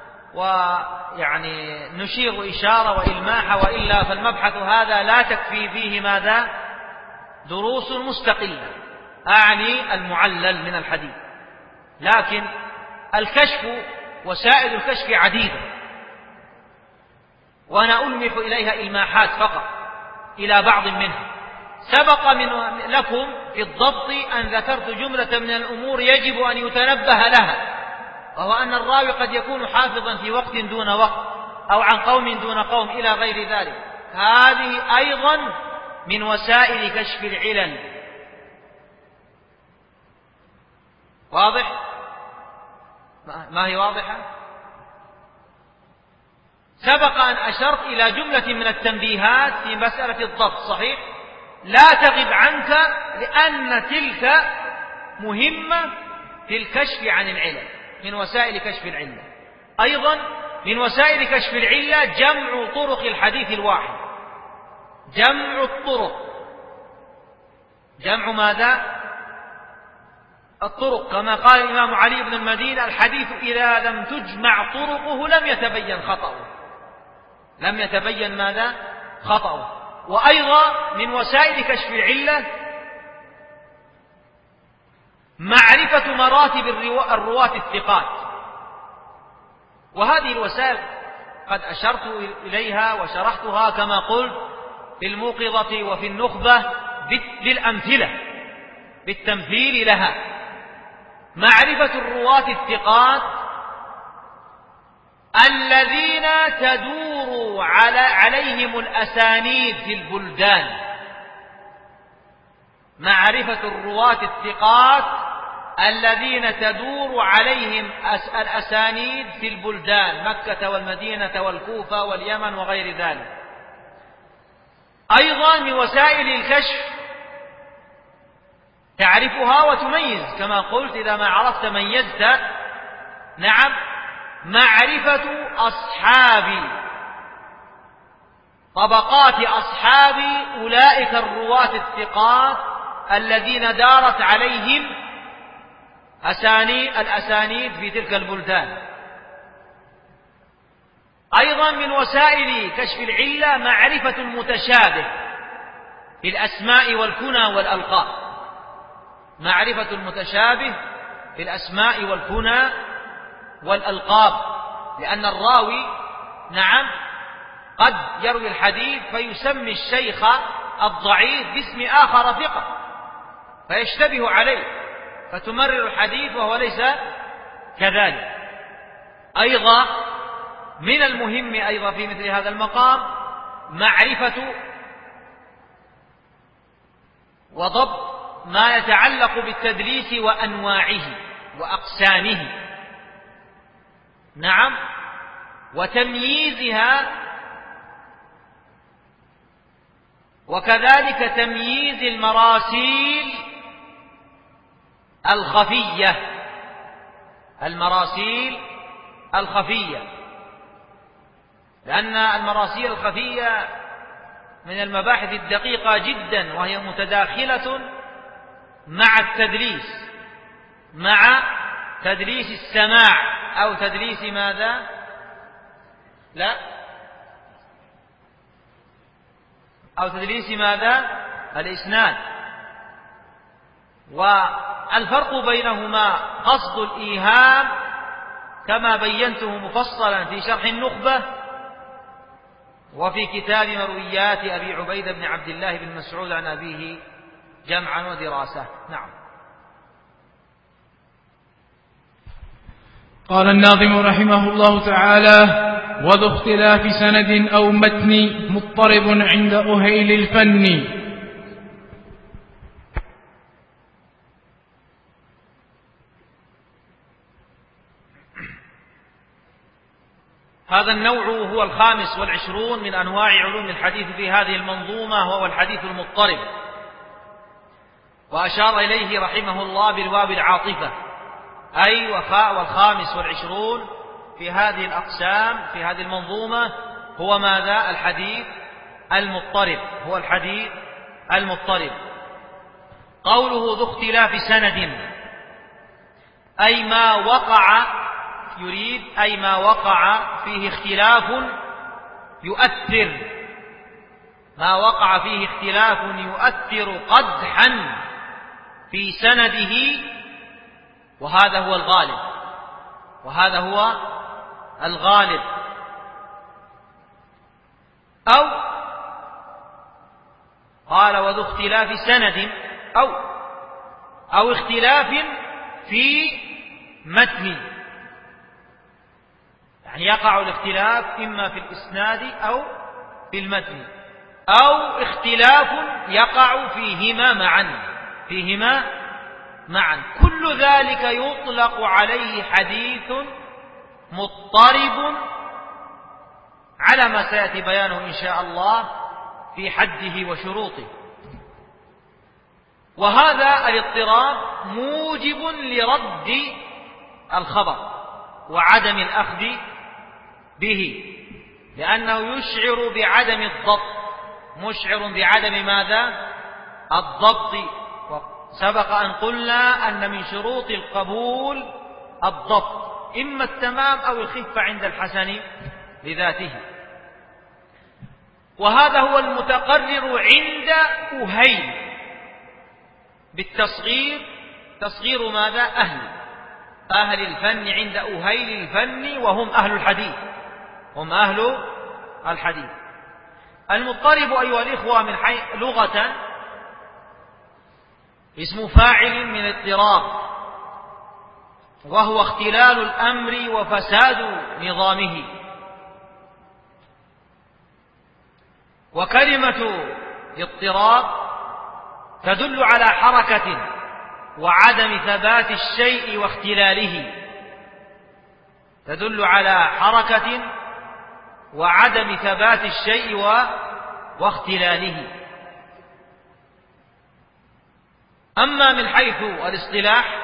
ويعني نشير إشارة وإلماح، وإلا فالمبحث هذا لا تكفي فيه ماذا؟ دروس مستقلة، أعني المعلل من الحديث. لكن الكشف وسائل الكشف عديدة، وأنا ألمح إليها إلماحات فقط إلى بعض منها. سبق من لكم في الضبط أن ذكرت جملة من الأمور يجب أن يتنبه لها، وهو أن الراوي قد يكون حافظا في وقت دون وقت أو عن قوم دون قوم إلى غير ذلك. هذه أيضا من وسائل كشف العلل. واضح؟ ما هي واضحة؟ سبق أن أشرت إلى جملة من التنبيهات في مسألة الضبط، صحيح؟ لا تغب عنك، لأن تلك مهمة في الكشف عن العلل، من وسائل كشف العلة. أيضا من وسائل كشف العلة جمع طرق الحديث الواحد، جمع الطرق، جمع ماذا؟ الطرق، كما قال الإمام علي بن المدينة: الحديث إذا لم تجمع طرقه لم يتبين خطأه، لم يتبين ماذا؟ خطأه. وأيضا من وسائل كشف العلة معرفة مراتب الرواة الثقات، وهذه الوسائل قد أشرت إليها وشرحتها كما قلت في الموقظة وفي النخبة بالأمثلة بالتمثيل لها. معرفة الرواة الثقات الذين تدور على عليهم الأسانيد في البلدان، معرفة الرواة الثقات الذين تدور عليهم الأسانيد في البلدان، مكة والمدينة والكوفة واليمن وغير ذلك. أيضا من وسائل الكشف تعرفها وتميز، كما قلت إذا ما عرفت ميزت. نعم، معرفة أصحاب طبقات أصحاب أولئك الرواة الثقات الذين دارت عليهم أسانيد الأسانيد في تلك البلدان. أيضا من وسائل كشف العلة معرفة المتشابه في الأسماء والكنى والألقاب، معرفة المتشابه في الأسماء والكنى والألقاب، لأن الراوي نعم قد يروي الحديث فيسمي الشيخ الضعيف باسم آخر ثقة فيشتبه عليه فتمرر الحديث وهو ليس كذلك. أيضا من المهم أيضا في مثل هذا المقام معرفة وضبط ما يتعلق بالتدليس وأنواعه وأقسامه، نعم، وتمييزها، وكذلك تمييز المراسيل الخفية، المراسيل الخفية، لأن المراسيل الخفية من المباحث الدقيقة جدا، وهي متداخلة مع التدليس، مع تدليس السماع أو تدليس ماذا؟ لا أو تدليس ماذا؟ الإسناد. والفرق بينهما قصد الإيهام كما بينته مفصلا في شرح النخبة وفي كتاب مرويات أبي عبيدة بن عبد الله بن مسعود عن أبيه جمعا ودراسة. نعم. قال الناظم رحمه الله تعالى: وذو اختلاف سند أو متن مضطرب عند أهيل الفن. هذا النوع هو الخامس والعشرون من أنواع علوم الحديث في هذه المنظومة، وهو الحديث المضطرب، وأشار إليه رحمه الله بالواو العاطفة، أي والخامس والعشرون في هذه الأقسام في هذه المنظومة هو ماذا؟ الحديث المضطرب، هو الحديث المضطرب. قوله ذو اختلاف سند أي ما وقع، يريد أي ما وقع فيه اختلاف يؤثر، ما وقع فيه اختلاف يؤثر قدحا في سنده، وهذا هو الغالب، وهذا هو الغالب. أو قال وذو اختلاف سند أو أو اختلاف في متن، يعني يقع الاختلاف إما في الإسناد أو في المتن، أو اختلاف يقع فيهما معا فيهما معا كل ذلك يطلق عليه حديث مضطرب على ما سيأتي بيانه إن شاء الله في حده وشروطه. وهذا الاضطراب موجب لرد الخبر وعدم الأخذ به، لأنه يشعر بعدم الضبط، مشعر بعدم ماذا؟ الضبط. وسبق أن قلنا أن من شروط القبول الضبط، إما التمام أو الخفة عند الحسن لذاته. وهذا هو المتقرر عند أهيل بالتصغير، تصغير ماذا؟ أهل أهل الفن عند أهيل الفن، وهم أهل الحديث، هم أهل الحديث. المضطرب أيها الإخوة من حيث لغة اسم فاعل من اضطراب، وهو اختلال الأمر وفساد نظامه. وكلمة اضطراب تدل على حركة وعدم ثبات الشيء واختلاله، تدل على حركة وعدم ثبات الشيء واختلاله. أما من حيث الاصطلاح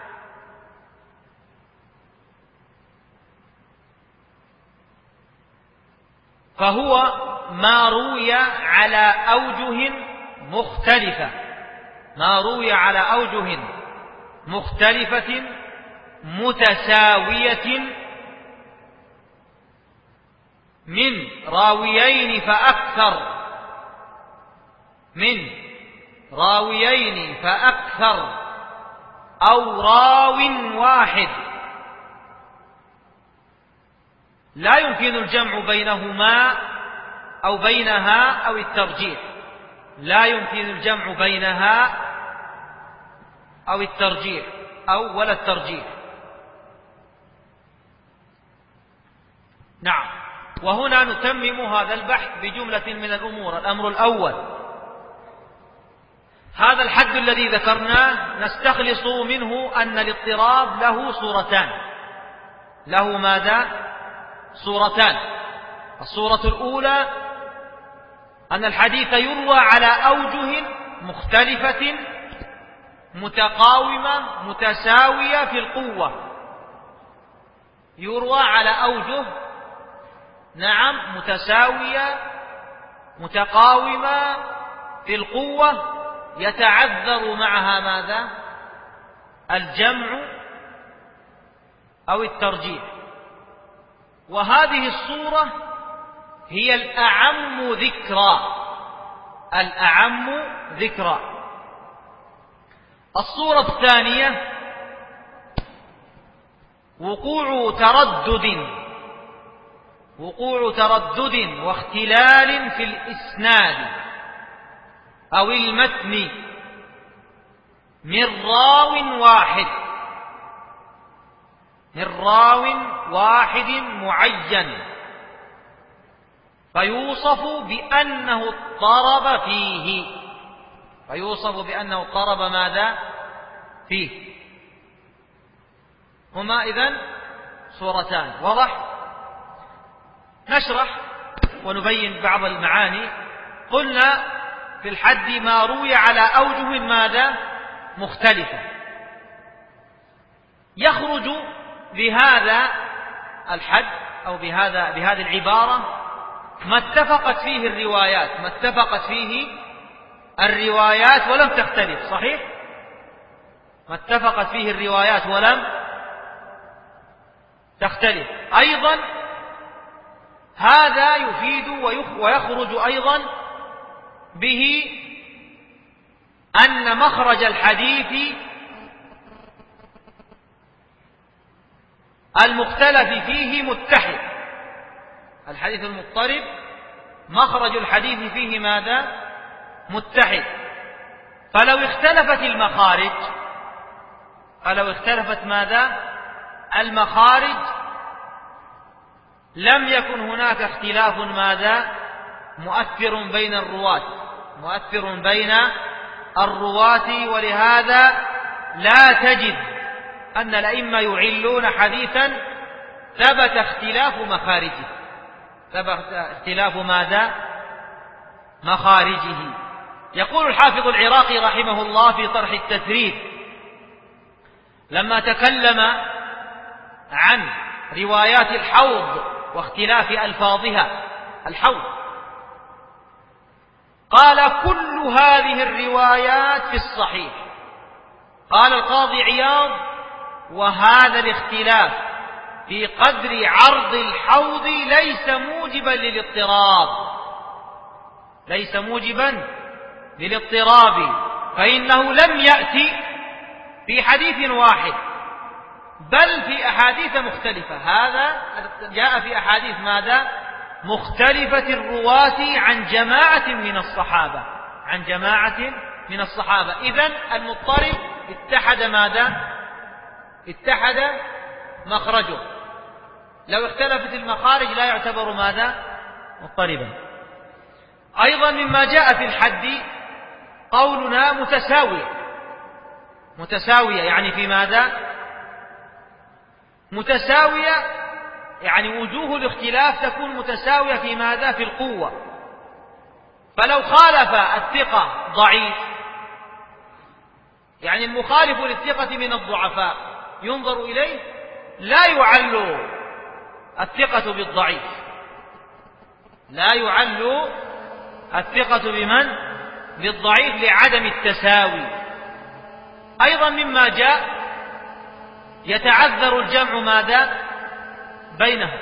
فهو ما روي على أوجه مختلفة، ما روي على أوجه مختلفة متساوية من راويين فأكثر، من راويين فأكثر أو راو واحد، لا يمكن الجمع بينهما أو بينها أو الترجيح، لا يمكن الجمع بينها أو الترجيح أو ولا الترجيح. نعم. وهنا نتمم هذا البحث بجملة من الأمور. الأمر الأول، هذا الحد الذي ذكرناه نستخلص منه أن الاضطراب له صورتان، له ماذا؟ صورتان. الصورة الأولى أن الحديث يروى على أوجه مختلفة متقاومة متساوية في القوة، يروى على أوجه نعم متساوية متقاومة في القوة، يتعذر معها ماذا؟ الجمع أو الترجيح. وهذه الصورة هي الأعم ذكرى، الأعم ذكرى. الصورة الثانية وقوع تردد وقوع تردد واختلال في الإسناد أو المتن من راو واحد من راو واحد معين فيوصف بأنه اضطرب فيه فيوصف بأنه اضطرب ماذا فيه. هما إذن صورتان. واضح؟ نشرح ونبين بعض المعاني. قلنا في الحد ما روي على أوجه ماذا مختلفة، يخرج بهذا الحد أو بهذا بهذه العبارة ما اتفقت فيه الروايات ما اتفقت فيه الروايات ولم تختلف. صحيح؟ ما اتفقت فيه الروايات ولم تختلف. أيضا هذا يفيد ويخرج أيضا به أن مخرج الحديث المختلف فيه متحد. الحديث المضطرب مخرج الحديث فيه ماذا متحد. فلو اختلفت المخارج فلو اختلفت ماذا المخارج لم يكن هناك اختلاف ماذا مؤثر بين الرواة مؤثر بين الرواة ولهذا لا تجد أن الأئمة يعلون حديثا ثبت اختلاف مخارجه ثبت اختلاف ماذا مخارجه. يقول الحافظ العراقي رحمه الله في طرح التثريب لما تكلم عن روايات الحوض واختلاف ألفاظها الحوض قال كل هذه الروايات في الصحيح. قال القاضي عياض وهذا الاختلاف في قدر عرض الحوض ليس موجبا للاضطراب ليس موجبا للاضطراب فإنه لم يأتي في حديث واحد بل في أحاديث مختلفة. هذا جاء في أحاديث ماذا مختلفة الرواة عن جماعة من الصحابة عن جماعة من الصحابة. إذن المضطرب اتحد ماذا اتحد مخرجه. لو اختلفت المخارج لا يعتبر ماذا مضطربا. أيضا مما جاء في الحد قولنا متساوية متساوية يعني في ماذا متساوية يعني وجوه الاختلاف تكون متساوية في ماذا في القوة. فلو خالف الثقة ضعيف يعني المخالف للثقة من الضعفاء ينظر إليه لا يعل الثقة بالضعيف لا يعل الثقة بمن بالضعيف لعدم التساوي. أيضا مما جاء يتعذر الجمع ماذا بينهم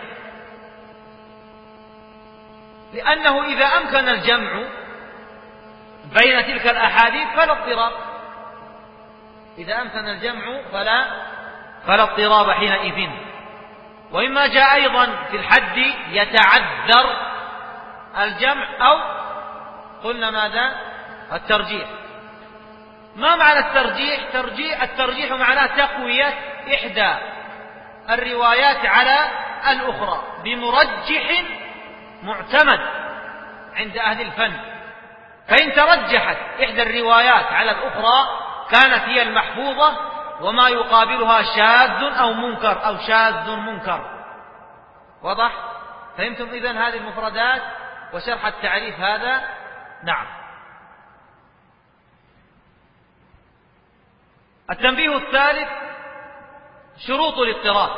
لأنه إذا أمكن الجمع بين تلك الأحاديث فلا اضطراب إذا أمكن الجمع فلا فلا اضطراب حينئذ. وإما جاء أيضا في الحد يتعذر الجمع أو قلنا ماذا الترجيح. ما معنى الترجيح ترجيح الترجيح معناه تقوية إحدى الروايات على الأخرى بمرجح معتمد عند أهل الفن. فإن ترجحت إحدى الروايات على الأخرى كانت هي المحفوظة وما يقابلها شاذ أو منكر أو شاذ منكر. واضح؟ فهمتم إذن هذه المفردات وشرح التعريف هذا؟ نعم. التنبيه الثالث شروط الاضطراب.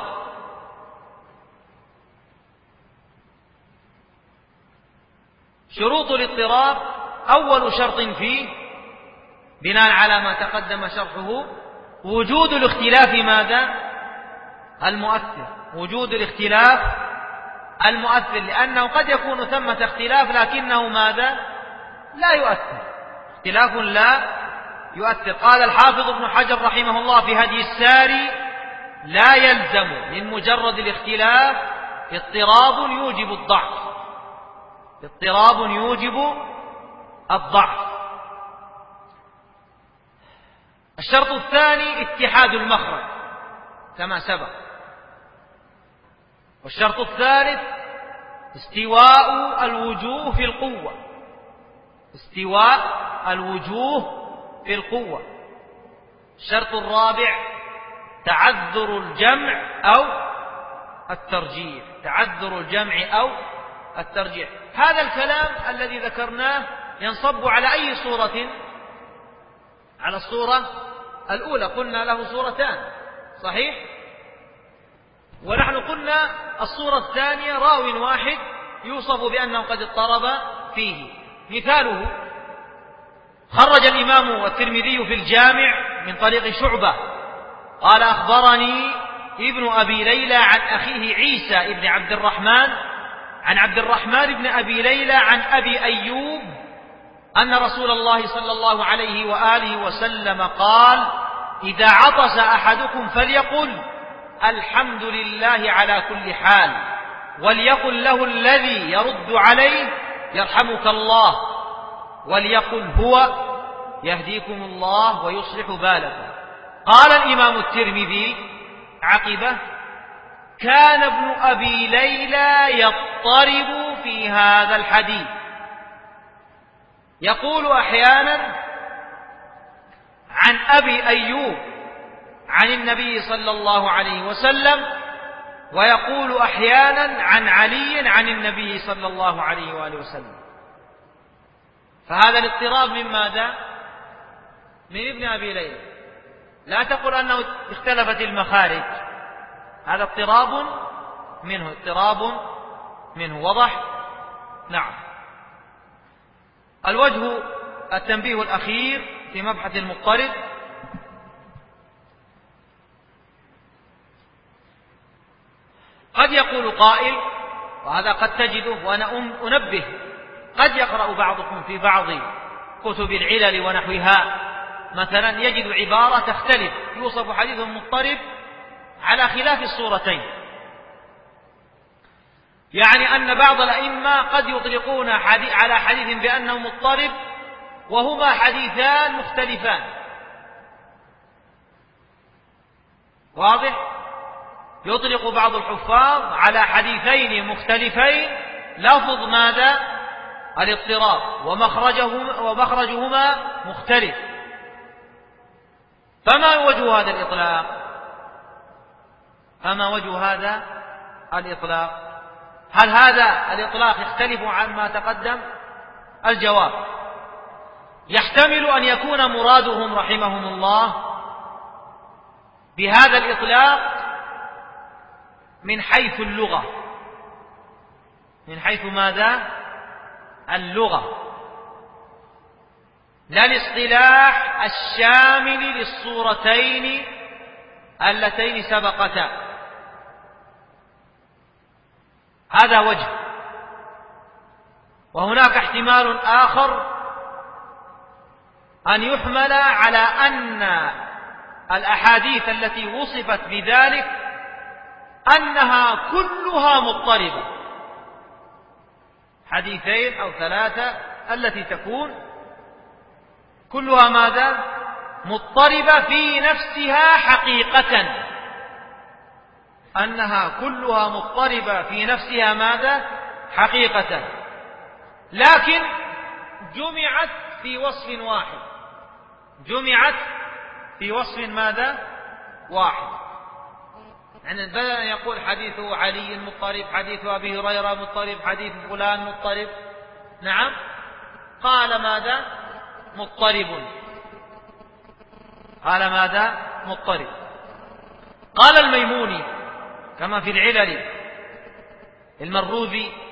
شروط الاضطراب أول شرط فيه بناء على ما تقدم شرحه وجود الاختلاف ماذا المؤثر وجود الاختلاف المؤثر لأنه قد يكون ثمة اختلاف لكنه ماذا لا يؤثر اختلاف لا يؤثر. قال الحافظ ابن حجر رحمه الله في هدي الساري: لا يلزم من مجرد الاختلاف اضطراب يوجب الضعف، اضطراب يوجب الضعف. الشرط الثاني اتحاد المخرج كما سبق. والشرط الثالث استواء الوجوه في القوة، استواء الوجوه في القوة. الشرط الرابع تعذر الجمع أو الترجيح، تعذر الجمع أو الترجيح. هذا الكلام الذي ذكرناه ينصب على أي صورة؟ على الصورة الأولى، قلنا له صورتان صحيح؟ ونحن قلنا الصورة الثانية راو واحد يوصف بأنه قد اضطرب فيه. مثاله: خرج الإمام الترمذي في الجامع من طريق شعبة قال: أخبرني ابن أبي ليلى عن أخيه عيسى ابن عبد الرحمن عن عبد الرحمن بن أبي ليلى عن أبي أيوب أن رسول الله صلى الله عليه وآله وسلم قال: إذا عطس أحدكم فليقل الحمد لله على كل حال، وليقل له الذي يرد عليه يرحمك الله، وليقل هو يهديكم الله ويصلح بالكم. قال الإمام الترمذي عقبه: كان ابن أبي ليلى يضطرب في هذا الحديث، يقول أحيانا عن أبي أيوب عن النبي صلى الله عليه وسلم، ويقول أحيانا عن علي عن النبي صلى الله عليه وآله وسلم. فهذا الاضطراب من ماذا؟ من ابن أبي ليلى. لا تقل أنه اختلفت المخارج، هذا اضطراب منه، اضطراب منه. وضح؟ نعم. الوجه التنبيه الأخير في مبحث المضطرب: قد يقول قائل، وهذا قد تجده وأنا أنبه، قد يقرأ بعضكم في بعض كتب العلل ونحوها مثلا يجد عبارة تختلف، يوصف حديث مضطرب على خلاف الصورتين، يعني أن بعض الأئمة قد يطلقون على حديث بأنه مضطرب وهما حديثان مختلفان. واضح؟ يطلق بعض الحفاظ على حديثين مختلفين لفظ ماذا؟ الاضطراب، ومخرجهما, ومخرجهما مختلف. فما وجه هذا الإطلاق؟ فما وجه هذا الإطلاق؟ هل هذا الإطلاق يختلف عن ما تقدم؟ الجواب: يحتمل أن يكون مرادهم رحمهم الله بهذا الإطلاق من حيث اللغة، من حيث ماذا؟ اللغة، لا الاصطلاح الشامل للصورتين اللتين سبقتا. هذا وجه. وهناك احتمال آخر أن يحمل على أن الأحاديث التي وصفت بذلك أنها كلها مضطربة، حديثين أو ثلاثة التي تكون كلها ماذا؟ مضطربة في نفسها حقيقة، أنها كلها مضطربة في نفسها ماذا؟ حقيقة، لكن جمعت في وصف واحد، جمعت في وصف ماذا؟ واحد. يعني بدل أن يقول حديث علي مضطرب، حديث أبي هريرة مضطرب، حديث فلان مضطرب، نعم، قال ماذا؟ مضطرب. قال ماذا؟ مضطرب. قال الميموني كما في العلل المروذي: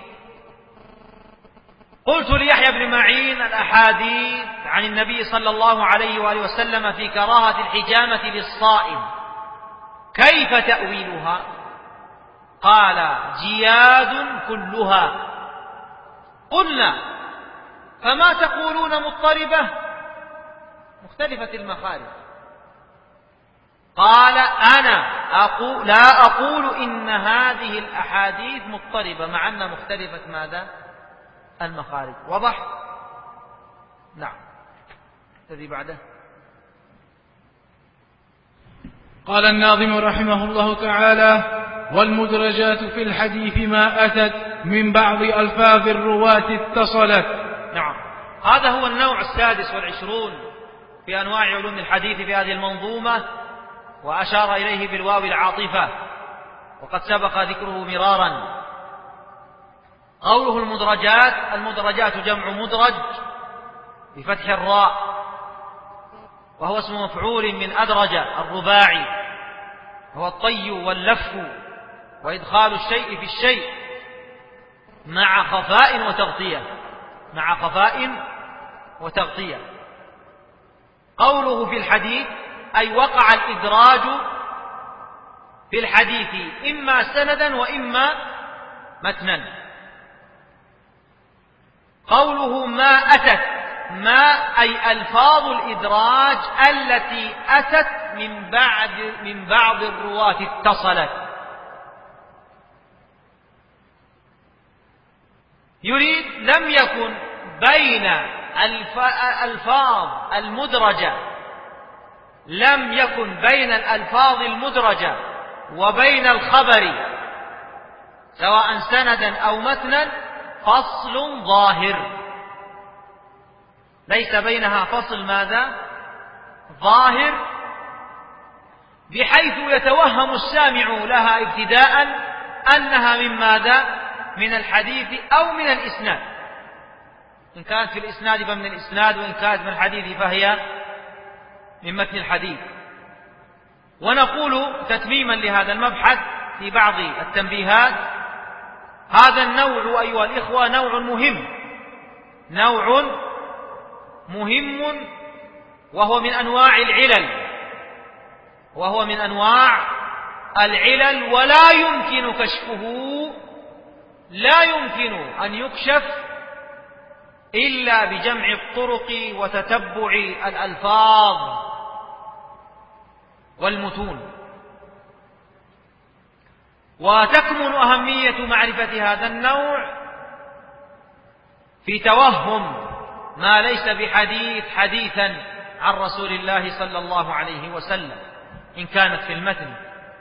قلت ليحيى بن معين الأحاديث عن النبي صلى الله عليه وآله وسلم في كراهة الحجامة للصائم كيف تأويلها؟ قال: جياد كلها. قلنا: فما تقولون مضطربة؟ اختلفت المخارج. قال أنا أقول لا أقول إن هذه الأحاديث مضطربة مع أنها مختلفة ماذا؟ المخارج. وضح؟ نعم. الذي بعده. قال الناظم رحمه الله تعالى: والمدرجات في الحديث ما أتت من بعض ألفاظ الرواة اتصلت. نعم، هذا هو النوع السادس والعشرون في أنواع علوم الحديث في هذه المنظومة، وأشار إليه بالواو العاطفة، وقد سبق ذكره مرارا. قوله المدرجات، المدرجات جمع مدرج بفتح الراء، وهو اسم مفعول من أدرج الرباعي، هو الطي واللف وإدخال الشيء في الشيء مع خفاء وتغطية مع خفاء وتغطية. قوله في الحديث أي وقع الإدراج في الحديث إما سندا وإما متنا. قوله ما أتت، ما أي ألفاظ الإدراج التي أتت من بعد من بعض الرواة اتصلت. يريد لم يكن بين الألفاظ المدرجة لم يكن بين الألفاظ المدرجة وبين الخبر سواء سندا أو متنا فصل ظاهر، ليس بينها فصل ماذا؟ ظاهر، بحيث يتوهم السامع لها ابتداء أنها من ماذا؟ من الحديث أو من الإسناد. إن كانت في الإسناد فمن الإسناد، وإن كانت من الحديث فهي من متن الحديث. ونقول تتميما لهذا المبحث في بعض التنبيهات: هذا النوع أيها الإخوة نوع مهم نوع مهم وهو من أنواع العلل وهو من أنواع العلل ولا يمكن كشفه لا يمكن أن يكشف إلا بجمع الطرق وتتبع الألفاظ والمتون. وتكمن أهمية معرفة هذا النوع في توهم ما ليس بحديث حديثا عن رسول الله صلى الله عليه وسلم إن كانت في المتن.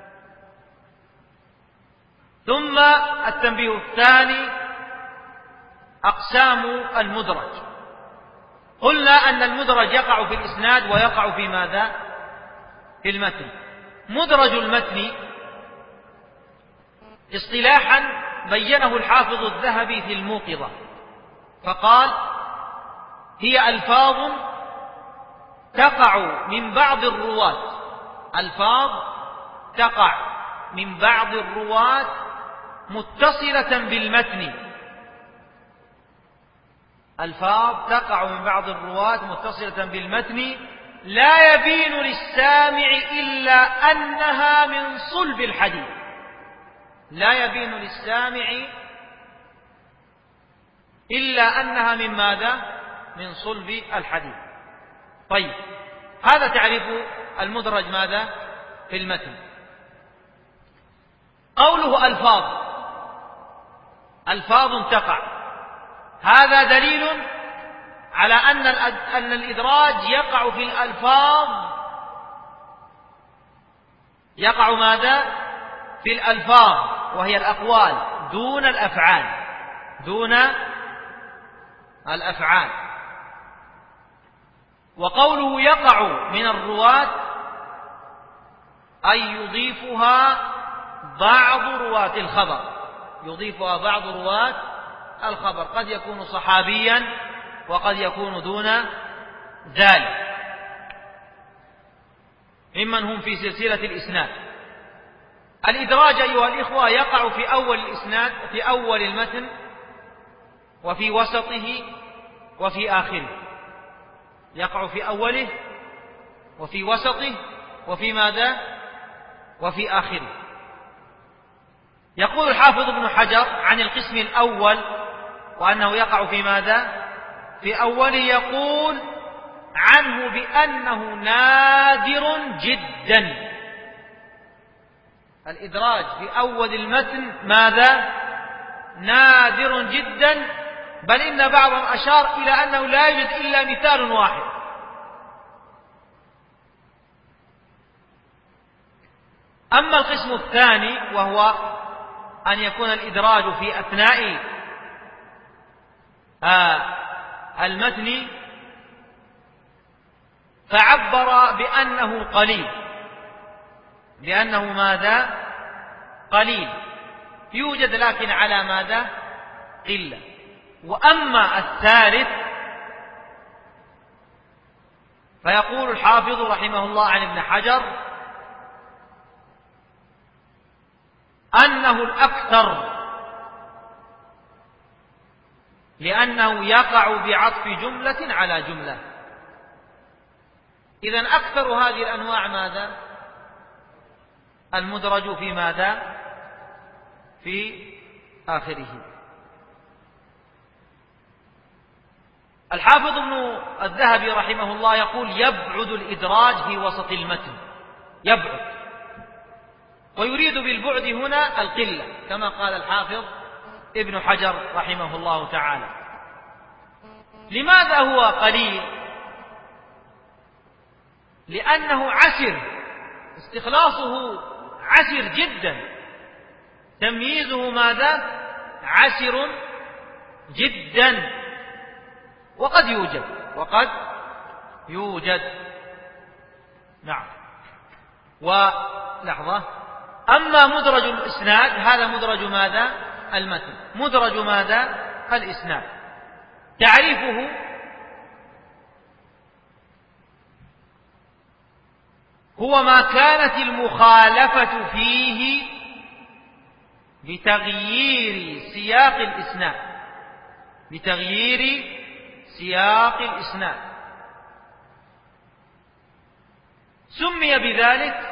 ثم التنبيه الثاني: أقسام المدرج. قلنا أن المدرج يقع في الإسناد ويقع في ماذا؟ في المتن. مدرج المتن اصطلاحا بينه الحافظ الذهبي في الموقظة فقال: هي ألفاظ تقع من بعض الرواة ألفاظ تقع من بعض الرواة متصلة بالمتن ألفاظ تقع من بعض الرواة متصلة بالمتن لا يبين للسامع إلا أنها من صلب الحديث لا يبين للسامع إلا أنها من ماذا؟ من صلب الحديث. طيب، هذا تعريف المدرج ماذا؟ في المتن. قوله ألفاظ ألفاظ تقع، هذا دليل على أن أن الإدراج يقع في الألفاظ يقع ماذا؟ في الألفاظ وهي الأقوال دون الأفعال دون الأفعال. وقوله يقع من الرواة أي يضيفها بعض رواة الخبر يضيفها بعض رواة الخبر قد يكون صحابيا وقد يكون دون ذلك ممن هم في سلسلة الإسناد. الإدراج أيها الإخوة يقع في أول الإسناد في أول المتن وفي وسطه وفي آخره يقع في أوله وفي وسطه وفي ماذا؟ وفي آخره. يقول الحافظ ابن حجر عن القسم الأول وأنه يقع في ماذا؟ في أوله، يقول عنه بأنه نادر جدا. الإدراج في أول المتن ماذا؟ نادر جدا، بل إن بعضهم أشار إلى أنه لا يوجد إلا مثال واحد. أما القسم الثاني وهو أن يكون الإدراج في أثناء آه المتن، فعبر بأنه قليل، بأنه ماذا؟ قليل، يوجد لكن على ماذا؟ قلة. وأما الثالث فيقول الحافظ رحمه الله عن ابن حجر أنه الأكثر، لأنه يقع بعطف جملة على جملة. إذن أكثر هذه الأنواع ماذا؟ المدرج في ماذا؟ في آخره. الحافظ ابن الذهبي رحمه الله يقول يبعد الإدراج في وسط المتن، يبعد، ويريد بالبعد هنا القلة كما قال الحافظ ابن حجر رحمه الله تعالى. لماذا هو قليل؟ لأنه عسر، استخلاصه عسر جدا، تمييزه ماذا؟ عسر جدا. وقد يوجد وقد يوجد نعم. ولحظة، أما مدرج الإسناد هذا مدرج ماذا؟ المتن. مدرج ماذا؟ الإسناد. تعريفه هو ما كانت المخالفة فيه بتغيير سياق الإسناد، بتغيير سياق الإسناد. سمي بذلك